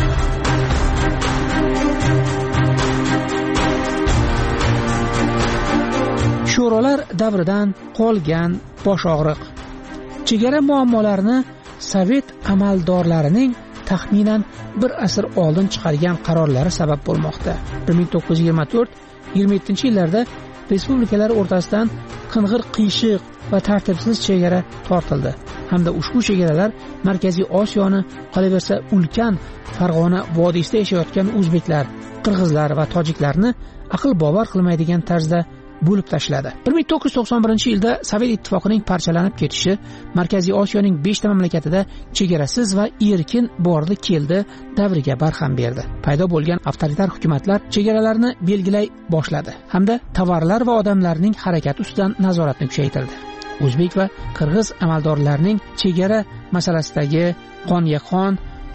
Sho'rolar davridan qolgan bosh og'riq. Chegara muammolarini Sovet amaldorlarining taxminan bir asr oldin chiqargan qarorlari sabab bo'lmoqda. bir ming to'qqiz yuz yigirma to'rt yigirma yettinchi yillarda respublikalar o'rtasidan qing'ir qiyshiq va tartibsiz chegara tortildi. Hamda ushbu chegaralar Markaziy Osiyoni, qolaversa ulkan Farg'ona vodiysida yashayotgan o'zbeklar, qirg'izlar va tojiklarni aql bovar qilmaydigan tarzda bo'lib tashladi. bir ming to'qqiz yuz to'qson birinchi yilda Sovet ittifoqining parchalanib ketishi Markaziy Osiyoning besh ta mamlakatida chegarasiz va erkin bordi keldi davriga barham berdi. Paydo bo'lgan avtoritar hukumatlar chegaralarni belgilay boshladi hamda tovarlar va odamlarning harakati ustidan nazoratni kuchaytirdi. O'zbek va qirg'iz amaldorlarining chegara masalasidagi qonga qon,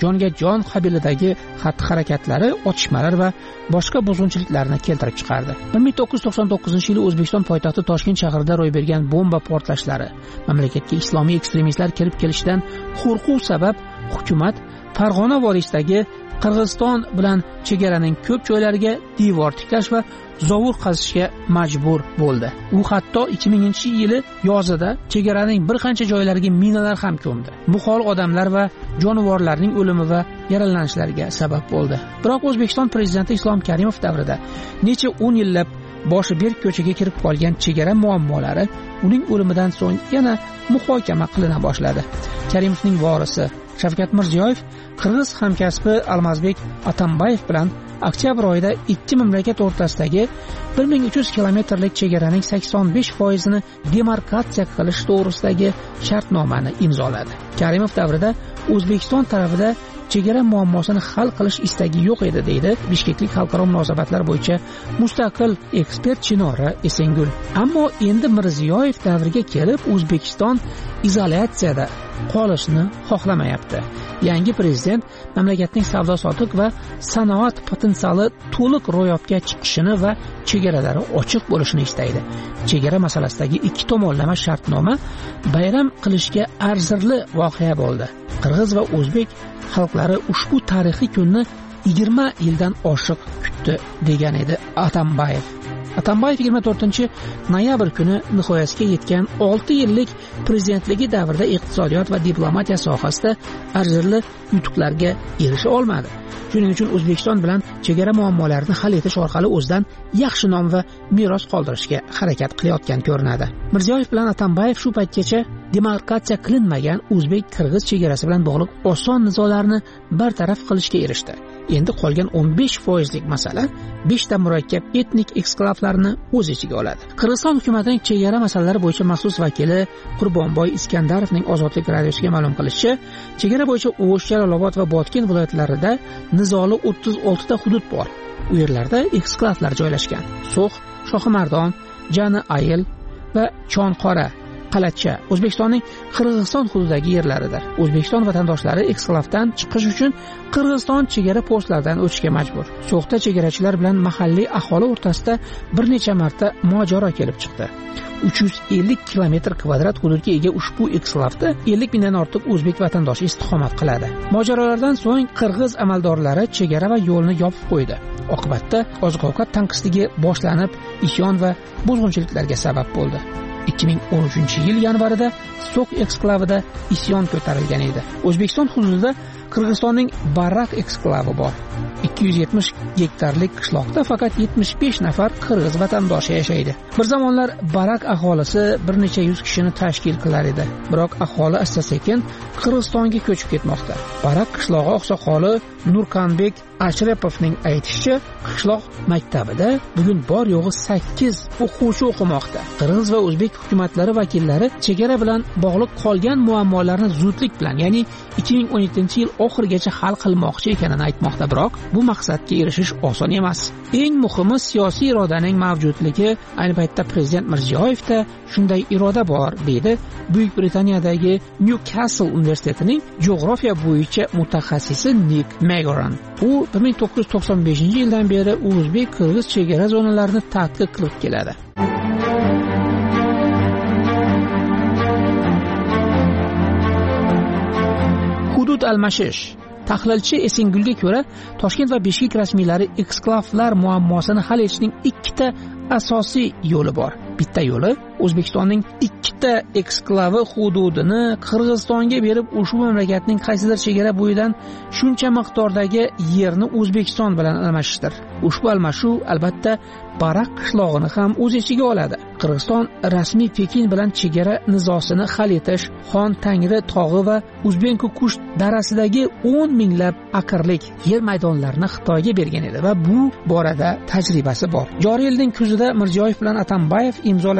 jonga jon qabilidagi xatti-harakatlari, otishmalar va boshqa buzg'unchiliklarni keltirib chiqardi. bir ming to'qqiz yuz to'qson to'qqizinchi yili O'zbekiston poytaxti Toshkent shahrida ro'y bergan bomba portlashlari, mamlakatga islomiy ekstremistlar kirib kelishidan qo'rquv sabab hukumat Farg'ona vodiysidagi Qirg'iziston bilan chegaraning ko'p joylariga devor tiklash va zovur qazishga majbur bo'ldi. U hatto ikki minginchi yili yozida chegaraning bir qancha joylariga minalar ham ko'mdi. Bu hol odamlar va jonivorlarning o'limi va yaralanishlariga sabab bo'ldi. Biroq O'zbekiston prezidenti Islom Karimov davrida necha o'n yillab boshi berk ko'chaga kirib qolgan chegara muammolari uning o'limidan so'ng yana muhokama qilina boshladi. Karimovning vorisi Shavkat Mirziyoyev qirg'iz hamkasbi Almazbek Atambayev bilan oktyabr oyida ikki mamlakat o'rtasidagi bir ming uch yuz kilometrlik chegaraning sakson besh foizini demarkatsiya qilish to'g'risidagi shartnomani imzoladi. Karimov davrida O'zbekiston tarafida chegara muammosini hal qilish istagi yo'q edi, deydi Bishkeklik xalqaro munosabatlar bo'yicha mustaqil ekspert Chinora Esengul. Ammo endi Mirziyoyev davriga kelib O'zbekiston izolyatsiyada qolishni xohlamayapti. Yangi prezident mamlakatning savdo-sotiq va sanoat potensiali to'liq ro'yobga chiqishini va chegaralari ochiq bo'lishini istaydi. Chegara masalasidagi ikki tomonlama shartnoma bayram qilishga arzirli voqea bo'ldi. Qirg'iz va o'zbek xalqlari ushbu tarixiy kunni yigirma yildan oshiq kutdi, degan edi Atambayev. Atambayev yigirma to'rtinchi noyabr kuni nihoyasiga yetgan olti yillik prezidentligi davrida iqtisodiyot va diplomatiya sohasida arzirli yutuqlarga erisha olmadi. Shuning uchun O'zbekiston bilan chegara muammolarini hal etish orqali o'zidan yaxshi nom va meros qoldirishga harakat qilayotgan ko'rinadi. Mirziyoyev bilan Atambayev shu paytgacha demarkatsiya qilinmagan o'zbek-qirg'iz chegarasi bilan bog'liq oson nizolarni bartaraf qilishga erishdi. Endi qolgan o'n besh foizlik masala besh ta murakkab etnik eksklavlarni o'z ichiga oladi. Qirg'iziston hukumatining chegara masalalari bo'yicha maxsus vakili Qurbonboy Iskandarovning Ozodlik radiosiga ma'lum qilishicha, chegara bo'yicha O'sh, Jalolobod va Botken viloyatlarida nizoli o'ttiz olti ta hudud bor. U yerlarda eksklavlar joylashgan. So'x, Shohimardon, Jani Ayil va Chonqora, Qalatcha O'zbekistonning Qirg'iziston hududidagi yerlaridir. O'zbekiston vatandoshlari eksklavdan chiqish uchun Qirg'iziston chegara postlaridan o'tishga majbur. So'xda chegarachilar bilan mahalliy aholi o'rtasida bir necha marta mojaro kelib chiqdi. uch yuz ellik kilometr kvadrat hududga ega ushbu eksklavda ellik mingdan ortiq o'zbek vatandoshi istiqomat qiladi. Mojarolardan so'ng qirg'iz amaldorlari chegara va yo'lni yopib qo'ydi. Oqibatda oziq-ovqat tanqisligi boshlanib, isyon va buzg'unchiliklarga sabab bo'ldi. ikki ming o'n uchinchi yil yanvarida So'x eksklavida isyon ko'tarilgan edi. O'zbekiston hududida Qirg'izistonning Barak eksklavi bor. ikki yuz yetmish gektarlik qishloqda faqat yetmish besh nafar qirg'iz vatandoshi yashaydi. Bir zamonlar Barak aholisi bir necha yuz kishini tashkil qilar edi. Biroq aholi asta-sekin Qirg'izistonga ko'chib ketmoqda. Barak qishlog'i oqsoqoli Nurkanbek Ashrapovning aytishicha, qishloq maktabida bugun bor yo'g'i sakkiz o'quvchi o'qimoqda. Qirg'iz va o'zbek hukumatlari vakillari chegara bilan bog'liq qolgan muammolarni zudlik bilan, ya'ni ikki ming o'n yettinchi yil oxirigacha hal qilmoqchi ekanini aytmoqda, biroq bu maqsadga erishish oson emas. Eng muhimi siyosiy irodaning mavjudligi. Ayni paytda prezident Mirziyoyevda shunday iroda bor, deydi Buyuk Britaniyadagi Newcastle universitetining geografiya bo'yicha mutaxassisi Nick Magoran. U bir ming to'qqiz yuz to'qson beshinchi yildan beri o'zbek-qirg'iz chegara zonalarini tadqiq qilib keladi. Hudud almashish. Tahlilchi Esengulga ko'ra, Toshkent va Bishkek rasmiylari eksklavlar muammosini hal etishning ikkita asosiy yo'li bor. Bitta yo'li O'zbekistonning ikkita eksklavi hududini Qirg'izistonga berib, ushbu mamlakatning qaysidir chegara bo'yidan shuncha miqdordagi yerni O'zbekiston bilan almashishdir. Ushbu almashuv albatta Barak qishlog'ini ham o'z ichiga oladi. Qirg'iziston rasmiy Pekin bilan chegara nizosini hal etish, Xon Tangri tog'i va Uzbenkukush darasidagi o'n minglab akrlik yer maydonlarini Xitoyga bergan edi va bu borada tajribasi bor. Joriy yilning kuzida Mirziyoyev bilan Atambayev imzolagan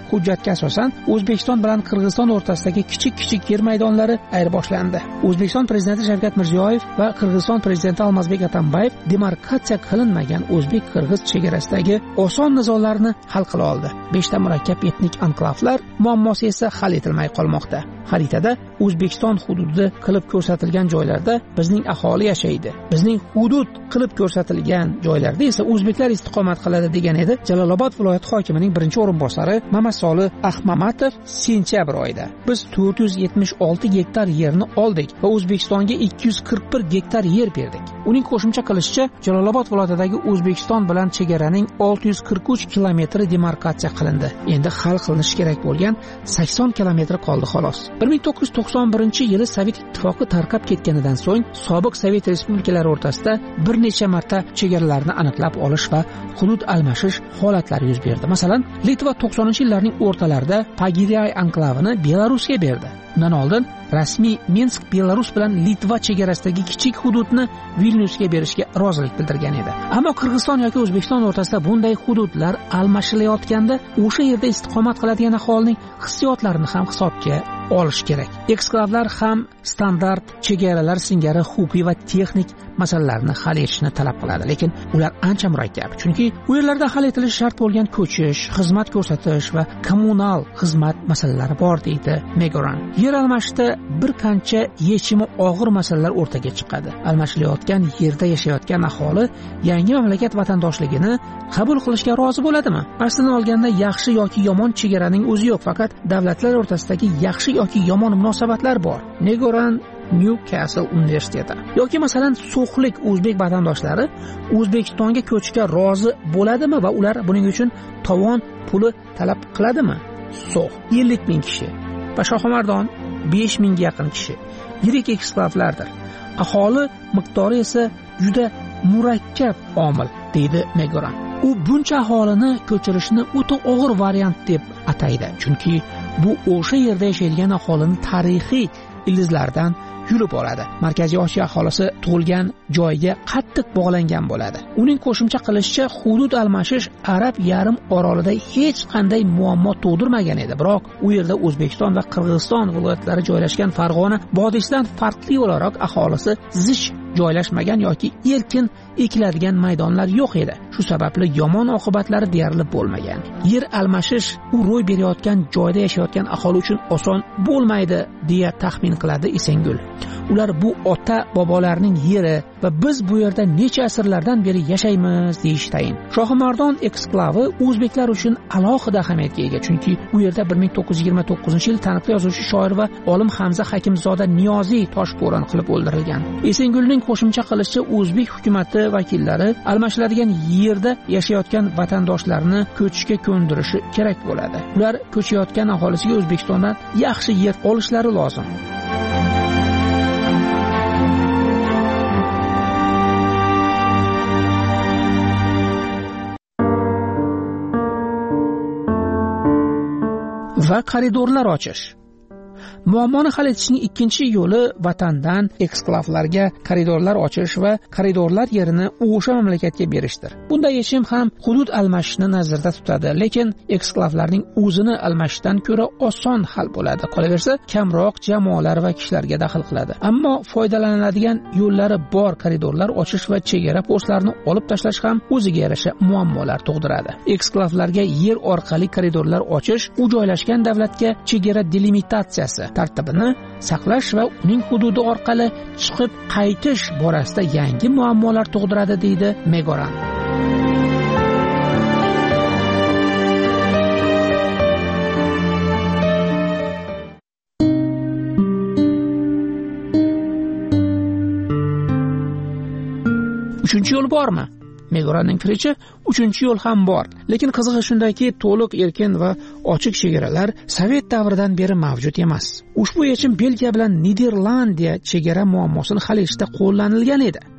hujjatga asosan O'zbekiston bilan Qirg'iziston o'rtasidagi kichik-kichik yer maydonlari ayirboshlandi. O'zbekiston prezidenti Shavkat Mirziyoyev va Qirg'iziston prezidenti Almazbek Atambayev demarkatsiya qilinmagan o'zbek-qirg'iz chegarasidagi oson nizolarni hal qila oldi. Beshta murakkab etnik anklavlar muammosi esa hal etilmay qolmoqda. Xaritada O'zbekiston hududi qilib ko'rsatilgan joylarda bizning aholi yashaydi. Bizning hudud qilib ko'rsatilgan joylarda esa o'zbeklar istiqomat qiladi degan edi Jalolobod viloyati hokimining birinchi o'rinbosari Mamasoli Ahmamatov sentyabr oyida. Biz to'rt yuz yetmish olti gektar yerni oldik va O'zbekistonga ikki yuz qirq bir gektar yer berdik. Uning qo'shimcha qilishicha, Jalolobod viloyatidagi O'zbekiston bilan chegaraning olti yuz qirq uch kilometri demarkatsiya qilindi. Endi hal qilinishi kerak bo'lgan sakson kilometr qoldi xolos. bir ming to'qqiz yuz to'qson birinchi yili Sovet ittifoqi tarqab ketganidan so'ng sobiq Sovet respublikalari o'rtasida bir necha marta chegaralarni aniqlab olish va hudud almashish holatlari yuz berdi. Masalan, Litva to'qsoninchi yillarning o'rtalarida Pagiriay anklavini Belarusga berdi. Undan oldin rasmiy Minsk Belarus bilan Litva chegarasidagi kichik hududni Vilnyusga berishga rozilik bildirgan edi. Ammo Qirg'iziston yoki O'zbekiston o'rtasida bunday hududlar almashilayotganda o'sha yerda istiqomat qiladigan aholining hissiyotlarini ham hisobga olish kerak. Eksklavlar ham standart chegaralar singari huquqiy va texnik masalalarni hal etishni talab qiladi, lekin ular ancha murakkab. Chunki u yerlarda hal etilishi shart bo'lgan ko'chish, xizmat ko'rsatish va kommunal xizmat masalalari bor deydi Megoran. Yer almashishda bir qancha yechimi og'ir masalalar o'rtaga chiqadi. Almashilayotgan yerda yashayotgan aholi yangi mamlakat vatandoshligini qabul qilishga rozi bo'ladimi? Aslini olganda yaxshi yoki yomon chegaraning o'zi yo'q, faqat davlatlar o'rtasidagi yaxshi yoki yomon munosabatlar bor. Megoran Newcastle universiteti. Yoki masalan, so'xlik o'zbek vatandoshlari O'zbekistonga ko'chishga rozi bo'ladimi va ular buning uchun tovon puli talab qiladimi? So'x ellik ming kishi va Shohimardon besh mingga yaqin kishi yirik eksklavlardir. Aholi miqdori esa juda murakkab omil, deydi Megoran. U buncha aholini ko'chirishni o'ta og'ir variant deb ataydi, chunki bu o'sha yerda yashaydigan aholining tarixiy ildizlaridan yurib oladi. Markaziy Osiyo aholisi tug'ilgan joyga qattiq bog'langan bo'ladi. Uning qo'shimcha qilishicha, hudud almashish Arab yarim orolida hech qanday muammo tug'dirmagan edi. Biroq u yerda O'zbekiston va Qirg'iziston viloyatlari joylashgan Farg'ona vodiysidan farqli o'laroq aholisi zich joylashmagan yoki erkin ekiladigan maydonlar yo'q edi. Shu sababli yomon oqibatlari deyarli bo'lmagan. Yer almashish u ro'y berayotgan joyda yashayotgan aholi uchun oson bo'lmaydi deya taxmin qiladi Esengul. Ular bu ota bobolarning yeri va biz bu yerda necha asrlardan beri yashaymiz deyishtayin. Shohimardon eksklavi o'zbeklar uchun alohida ahamiyatga ega, chunki u yerda bir ming to'qqiz yuz yigirma to'qqizinchi yil taniqli yozuvchi, shoir va olim Hamza Hakimzoda Niyoziy toshbo'ron qilib o'ldirilgan. Esengulning qo'shimcha qilishicha, o'zbek hukumatı vakillari almashiladigan yerda yashayotgan vatandoshlarni ko'chishga ko'ndirishi kerak bo'ladi. Ular ko'chayotgan aholisiga O'zbekistondan yaxshi yer olishlari lozim. Va koridorlar ochish. Muammoni hal etishning ikkinchi yo'li vatandan eksklavlarga koridorlar ochish va koridorlar yerini o'sha mamlakatga berishdir. Bunday yechim ham hudud almashishni nazarda tutadi, lekin eksklavlarning o'zini almashishdan ko'ra oson hal bo'ladi. Qolaversa, kamroq jamoalar va kishilarga daxl qiladi. Ammo foydalaniladigan yo'llari bor koridorlar ochish va chegara postlarini olib tashlash ham o'ziga yarasha muammolar tug'diradi. Eksklavlarga yer orqali koridorlar ochish u joylashgan davlatga chegara delimitatsiyasi tartibini saqlash va uning hududi orqali chiqib qaytish borasida yangi muammolar tug'diradi, deydi Megoran. Uchinchi yo'l bormi? Megoranning fikricha, uchinchi yo'l ham bor. Lekin qizig'i shundaki, to'liq erkin va ochiq chegaralar Sovet davridan beri mavjud emas. Ushbu yechim Belgiya bilan Niderlandiya chegara muammosini hal etishda qo'llanilgan edi.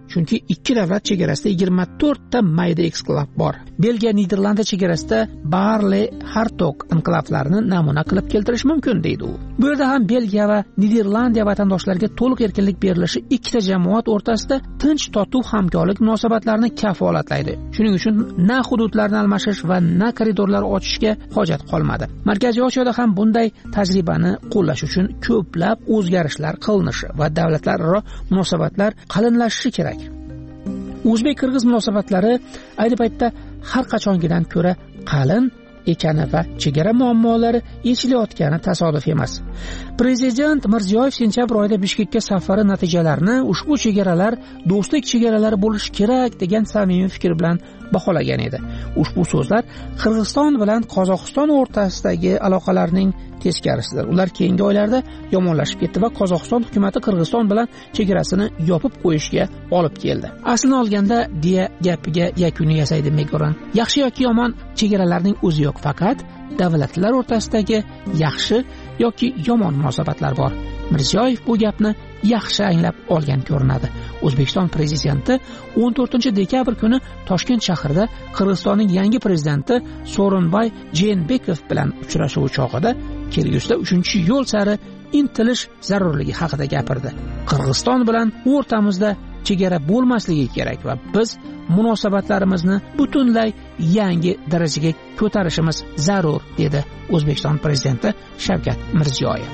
chunki ikki davlat chegarasida yigirma to'rtta mayda eksklav bor. Belgiya Niderlandiya chegarasida Barle Hartog inklavlarini namuna qilib keltirish mumkin deydi u. Bu yerda ham Belgiya va Niderlandiya vatandoshlariga to'liq erkinlik berilishi ikkita jamoat o'rtasida tinch totuv hamkorlik munosabatlarini kafolatlaydi. Shuning uchun na hududlarni almashish va na koridorlar ochishga hojat qolmadi. Markaziy Osiyoda ham bunday tajribani qo'llash uchun ko'plab o'zgarishlar qilinishi va davlatlararo munosabatlar qalinlashishi kerak. O'zbek-qirg'iz munosabatlari ayni paytda har qachongidan ko'ra qalin ekani va chegara muammolari yechilayotgani tasodif emas. Prezident Mirziyoyev sentyabr oyida Bishkekka safari natijalarini ushbu chegaralar do'stlik chegaralari bo'lishi kerak degan samimiy fikr bilan baholagan edi. Ushbu so'zlar Qirg'iziston bilan Qozog'iston o'rtasidagi aloqalarning teskarisidir. Ular keyingi oylarda yomonlashib ketdi va Qozog'iston hukumatı Qirg'iziston bilan chegarasini yopib qo'yishga olib keldi. Aslini olganda deya gapiga yakuni yasaydi Megoran. Yaxshi yoki yomon chegaralarning o'zi yo'q, faqat davlatlar o'rtasidagi yaxshi yoki yomon munosabatlar bor. Mirziyoyev bu gapni yaxshi anglab olgan ko'rinadi. O'zbekiston prezidenti o'n to'rtinchi dekabr kuni Toshkent shahrida Qirg'izistonning yangi prezidenti Sooronbay Jeenbekov bilan uchrashuv chog'ida kelgusida uchinchi yo'l sari intilish zarurligi haqida gapirdi. Qirg'iziston bilan o'rtamizda chegara bo'lmasligi kerak va biz munosabatlarimizni butunlay yangi darajaga ko'tarishimiz zarur, dedi O'zbekiston prezidenti Shavkat Mirziyoyev.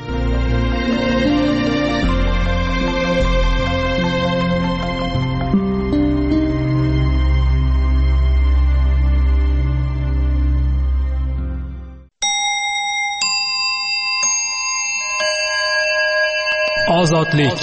Ozodlik.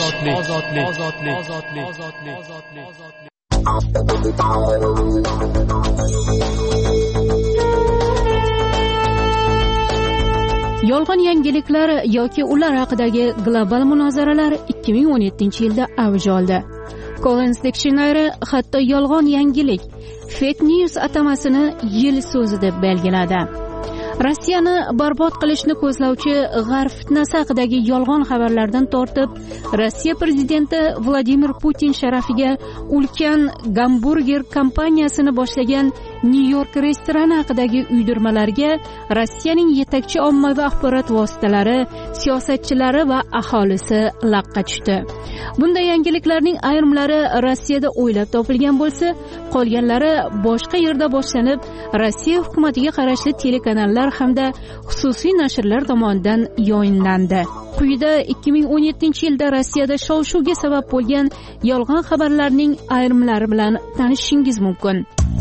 Yolg'on yangiliklar yoki ular haqidagi global munozaralar ikki ming o'n yettinchi yilda avj oldi. Collins Dictionary hatto yolg'on yangilik fake news atamasini yil so'zi deb belgiladi. Rossiyani barbod qilishni ko'zlovchi g'arb fitnasi haqidagi yolg'on xabarlardan tortib, Rossiya prezidenti Vladimir Putin sharafiga ulkan gamburger kompaniyasini boshlagan Nyu-York restorani haqidagi uydirmalarga Rossiyaning yetakchi ommaviy axborot vositalari, siyosatchilari va aholisi laqqa tushdi. Bunday yangiliklarning ayrimlari Rossiyada o'ylab topilgan bo'lsa, qolganlari boshqa yerda boshlanib, Rossiya hukumatiga qarashli telekanallar hamda xususiy nashrlar tomonidan yoyinlandi. Quyida ikki ming o'n yettinchi yilda Rossiyada shov-shuvga sabab bo'lgan yolg'on xabarlarning ayrimlari bilan tanishishingiz mumkin.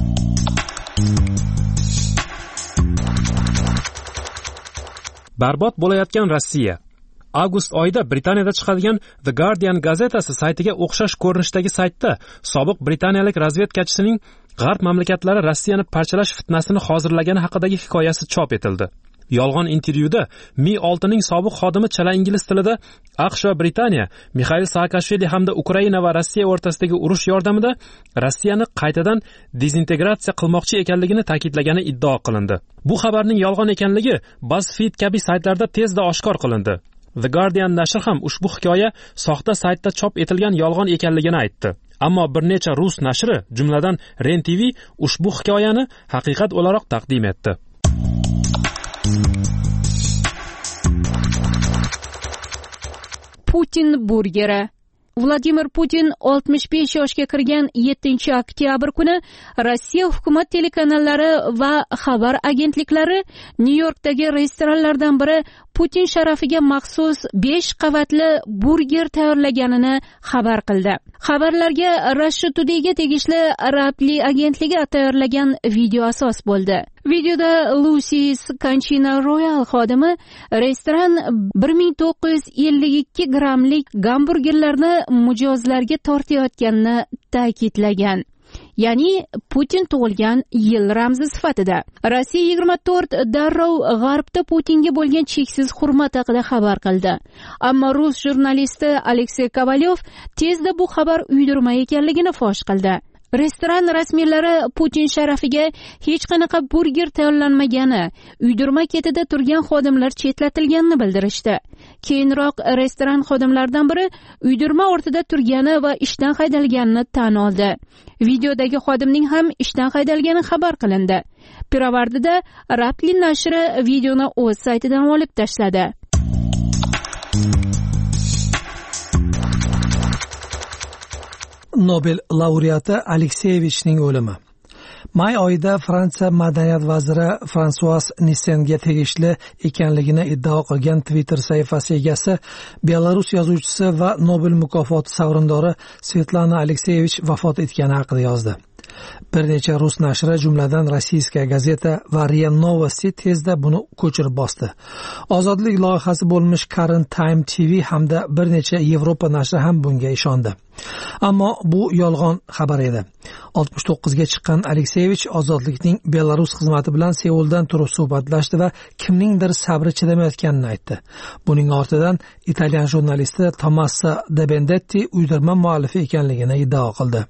Barbod bo'layotgan Rossiya. Avgust oyida Britaniyada chiqadigan The Guardian gazetasi saytiga o'xshash ko'rinishdagi saytda sobiq britaniyalik razvedkachisining g'arb mamlakatlari Rossiyani parchalash fitnasini hozirlagani haqidagi hikoyasi chop etildi. Yolg'on intervyuda Mi oltining sobiq xodimi chala ingliz tilida AQSh va Britaniya Mixail Saakashvili hamda Ukraina va Rossiya o'rtasidagi urush yordamida Rossiyani qaytadan dezintegratsiya qilmoqchi ekanligini ta'kidlagani iddao qilindi. Bu xabarning yolg'on ekanligi BuzzFeed kabi saytlarda tezda oshkor qilindi. The Guardian nashri ham ushbu hikoya soxta saytda chop etilgan yolg'on ekanligini aytdi. Ammo bir necha rus nashri, jumladan Ren T V, ushbu hikoyani haqiqat o'laroq taqdim etdi. Putin burgeri. Vladimir Putin oltmish besh yoshga kirgan yettinchi oktyabr kuni Rossiya hukumat telekanallari va xabar agentliklari Nyu-Yorkdagi restoranlardan biri Putin sharafiga maxsus besh qavatli burger tayyorlaganini xabar qildi. Xabarlarga Russia Today'ga tegishli Rapli agentligi tayyorlagan video asos bo'ldi. Videoda Lucy's Canchina Royal xodimi restoran bir ming to'qqiz yuz ellik ikki grammlik gamburgerlarni mijozlarga tortayotganini ta'kidlagan. Ya'ni Putin tug'ilgan yil ramzi sifatida. Rossiya yigirma to'rt darrov g'arbda Putinga bo'lgan cheksiz hurmat haqida xabar qildi. Ammo rus jurnalisti Aleksey Kovalyov tezda bu xabar uydirma ekanligini fosh qildi. Restoran rasmiylari Putin sharafiga hech qanaqa burger tayyorlanmagani, uydirma ketida turgan xodimlar chetlatilganini bildirishdi. Keyinroq restoran xodimlaridan biri uydirma ortida turgani va ishdan haydalganini tan oldi. Videodagi xodimning ham ishdan haydalgani xabar qilindi. Pirovardida Rappli nashri videoni o'z saytidan olib tashladi. Nobel laureati Alekseyevichning o'limi. May oyida Fransiya madaniyat vaziri Fransuas Nissenga tegishli ekanligini iddao qilgan Twitter sahifasi egasi Belarus yozuvchisi va Nobel mukofoti sovrindori Svetlana Alekseyevich vafot etgani haqida yozdi. Bir necha rus nashri, jumladan Rossiyskaya gazeta va Ria Novosti tezda buni ko'chirib bosdi. Ozodlik loyihasi bo'lmish Current Time T V hamda bir necha Yevropa nashri ham bunga ishondi. Ammo bu yolg'on xabar edi. oltmish to'qqizga chiqqan Alekseyevich ozodlikning Belarus xizmati bilan Seuldan turib suhbatlashdi va kimningdir sabri chidamayotganini aytdi. Buning ortidan italyan jurnalisti Tommaso De Benedetti uydirma muallifi ekanligini iddao qildi.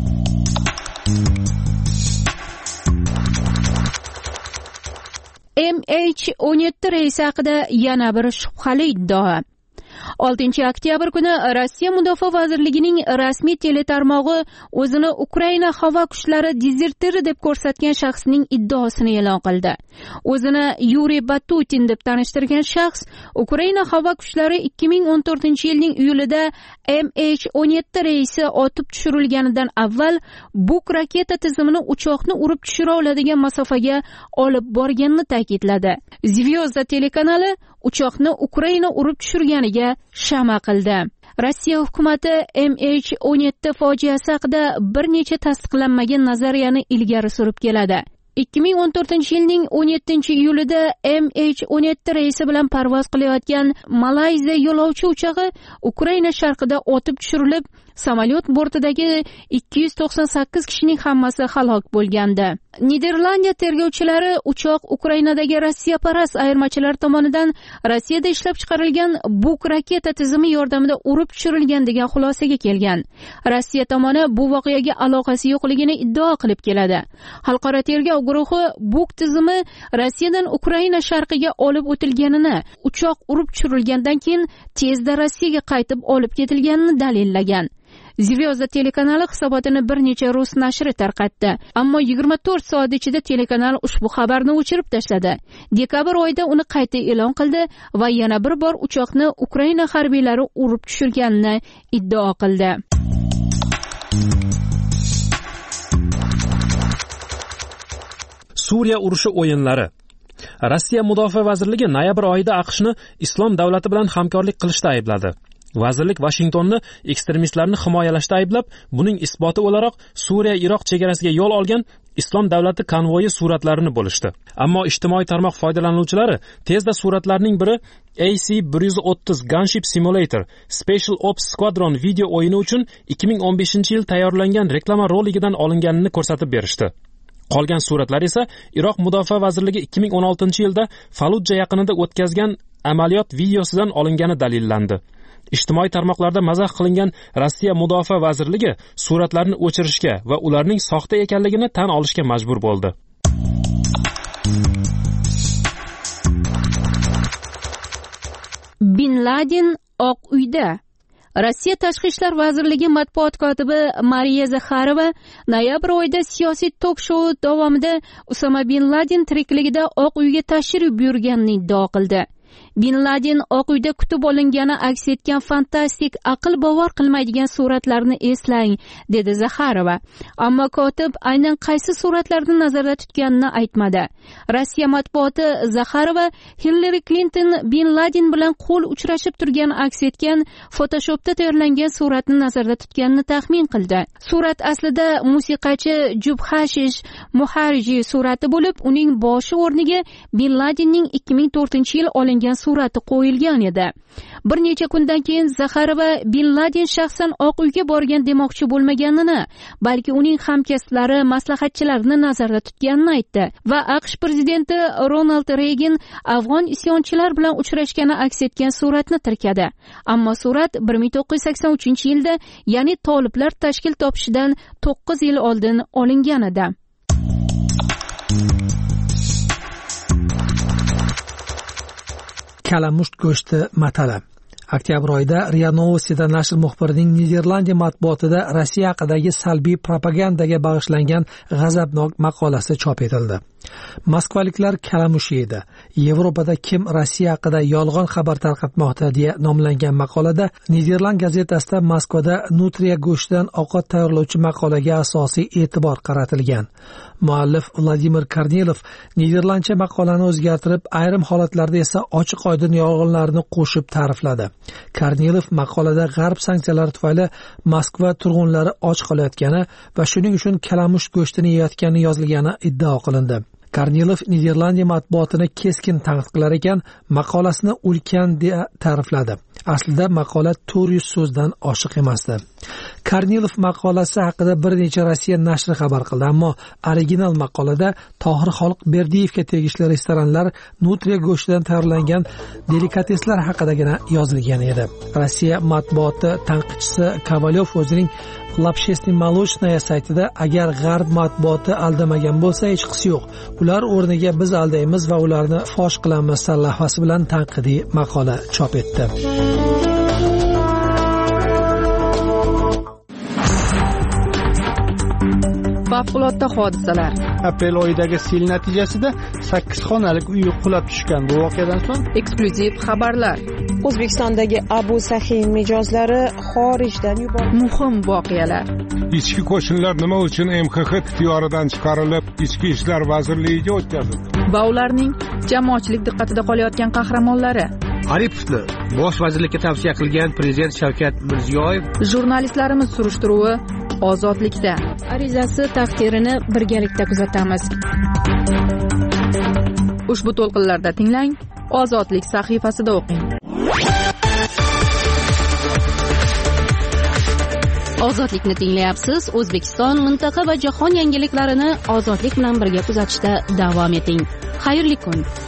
M H o'n yetti reisi haqida yana bir shubhali iddao. oltinchi oktyabr kuni Rossiya Mudofaa vazirligining rasmiy teletarmog'i o'zini Ukraina havo kuchlari dezertiri deb ko'rsatgan shaxsning iddaosini e'lon qildi. O'zini Yuriy Batutin deb tanishtirgan shaxs Ukraina havo kuchlari ikki ming o'n to'rtinchi yilning iyulida M H o'n yetti reisi otib tushirilganidan avval Buk raketa tizimini uchoqni urib tushira oladigan masofaga olib borganini ta'kidladi. Zvezda telekanali uchoqni Ukraina urib tushirganiga shama qildi. Rossiya hukumati M H o'n yetti fojiasi haqida bir necha tasdiqlanmagan nazariyani ilgari surib keladi. ikki ming o'n to'rtinchi yilning o'n yettinchi iyulida M H o'n yetti reisi bilan parvoz qilayotgan Malayziya yo'lovchi uchog'i Ukraina sharqida otib tushirilib, samolyot bortidagi ikki yuz to'qson sakkiz kishining hammasi halok bo'lgandi. Niderlandiya tergovchilari uchoq Ukrainadagi Rossiyaparast ayirmachilar tomonidan Rossiyada ishlab chiqarilgan Buk raketa tizimi yordamida urib tushirilgan degan xulosaga kelgan. Rossiya tomoni bu voqeaga aloqasi yo'qligini iddao qilib keladi. Xalqaro tergov guruhi Buk tizimi Rossiyadan Ukraina sharqiga olib o'tilganini, uchoq urib tushirilgandan keyin tezda Rossiyaga qaytib olib ketilganini dalillagan. Zvezda telekanali hisobotini bir necha rus nashri tarqatdi, ammo yigirma to'rt soat ichida telekanal ushbu xabarni o'chirib tashladi. Dekabr oyida uni qayta e'lon qildi va yana bir bor uchoqni Ukraina harbiylari urib tushirganini iddao qildi. Suriya urushi o'yinlari. Rossiya Mudofaa vazirligi noyabr oyida AQShni Islom davlati bilan hamkorlik qilishda aybladi. Vazirlik Washingtonni ekstremistlarni himoyalashda ayblab, buning isboti o'laroq Suriya-Iroq chegarasiga yo'l olgan Islom davlati konvoyi suratlarini bo'lishdi. Ammo ijtimoiy tarmoq foydalanuvchilari tezda suratlarning biri A C bir yuz o'ttiz Gunship Simulator Special Ops Squadron video o'yini uchun ikki ming o'n beshinchi yil tayyorlangan reklama roligidan olinganini ko'rsatib berishdi. Qolgan suratlar esa Iroq Mudofaa vazirligi ikki ming o'n oltinchi yilda Falujja yaqinida o'tkazgan amaliyot videosidan olingani dalillandi. Ijtimoiy tarmoqlarda mazax qilingan Rossiya Mudofaa vazirligi suratlarni o'chirishga va ularning soxta ekanligini tan olishga majbur bo'ldi. Bin Laden Oq uyda. Rossiya Tashqi ishlar vazirligi matbuot kotibi Mariya Zakharova noyabr oyida siyosiy tok-shou davomida Usama bin Laden tirikligida Oq uyga tashrif buyurganini iddao qildi. Bin Laden Oq uyda kutib olingani aks etgan fantastik, aql bovar qilmaydigan suratlarni eslang, dedi Zakharova. Ammo kotib aynan qaysi suratlarni nazarda tutganini aytmadi. Rossiya matbuoti Zakharova Hillary Clinton Bin Laden bilan qo'l uchrashib turgani aks etgan Photoshopda tayyorlangan suratni nazarda tutganini taxmin qildi. Surat aslida musiqachi Jubhashish Muharji surati bo'lib, uning boshi o'rniga Bin Ladenning ikki ming to'rtinchi yil olingan surati qo'yilgan edi. Bir necha kundan keyin Zaxarova Bin Laden shaxsan Oq uyga borgan demoqchi bo'lmaganini, balki uning hamkasblari, maslahatchilarini nazarda tutganini aytdi va AQSh prezidenti Ronald Reygan afg'on isyonchilar bilan uchrashgani aks etgan suratni tirkadi. Ammo surat bir ming to'qqiz yuz sakson uchinchi yilda, ya'ni toliblar tashkil topishidan to'qqiz yil oldin olingan edi. Kalamusht go'shti matala. Oktyabr oyida Ria Novostida nashr muxbirining Niderlandiya matbuotida Rossiya haqidagi salbiy propagandaga bag'ishlangan g'azabnok maqolasi chop etildi. Moskvaliklar kalamush yeydi. Yevropada kim Rossiya haqida yolg'on xabar tarqatmoqda deya nomlangan maqolada Niderland gazetasida Moskvada nutriya go'shtidan ovqat tayyorlovchi maqolaga asosiy e'tibor qaratilgan. Muallif Vladimir Kornilov niderlandcha maqolani o'zgartirib, ayrim holatlarda esa ochiq-oydin yolg'onlarni qo'shib ta'rifladi. Kornilov maqolada G'arb sanksiyalari tufayli Moskva turg'unlari och qolayotgani va shuning uchun kalamush go'shtini yeyotgani yozilgani iddao qilindi. Kornilov Niderlandiya matbuotini keskin tanqid qilar ekan, maqolasini ulkan deya ta'rifladi. Aslida maqola to'rt yuz so'zdan oshiq emasdi. Kornilov maqolasi haqida bir necha Rossiya nashri xabar qildi, ammo original maqolada Tohir Xoliqberdiyevga tegishli restoranlar nutriya go'shtidan tayyorlangan delikateslar haqidagina yozilgan edi. Rossiya matbuoti tanqidchisi Kovalyov o'zining Lapshesniy Malochnoye saytida agar G'arb matbuoti aldamagan bo'lsa hech qisi yo'q. Ular o'rniga biz aldaymiz va ularni fosh qilamiz sarlavhasi bilan tanqidiy maqola chop etdi. Favqulodda hodisalar. Aprel oyidagi sel natijasida sakkiz xonalik uy qulab tushgan. Bu voqeadan so'ng eksklyuziv xabarlar. O'zbekistondagi Abu Sahiy mijozlari xorijdan yuborildi. Muhim voqealar. Ichki qo'shinlar nima uchun M X X ixtiyoridan chiqarilib, Ichki ishlar vazirligiga o'tkazildi? Va ularning jamoatchilik diqqatida qolayotgan qahramonlari. Aripovni bosh vazirlikka tavsiya qilgan prezident Shavkat Mirziyoyev. Jurnalistlarimiz surishtiruvi ozodlikda. Arizasi taqdirini birgalikda kuzatamiz. Ushbu to'lqinlarda tinglang, Ozodlik sahifasida o'qing. Ozodlikni tinglayapsiz. O'zbekiston, mintaqa va jahon yangiliklarini ozodlik bilan birga kuzatishda davom eting. Xayrli kun.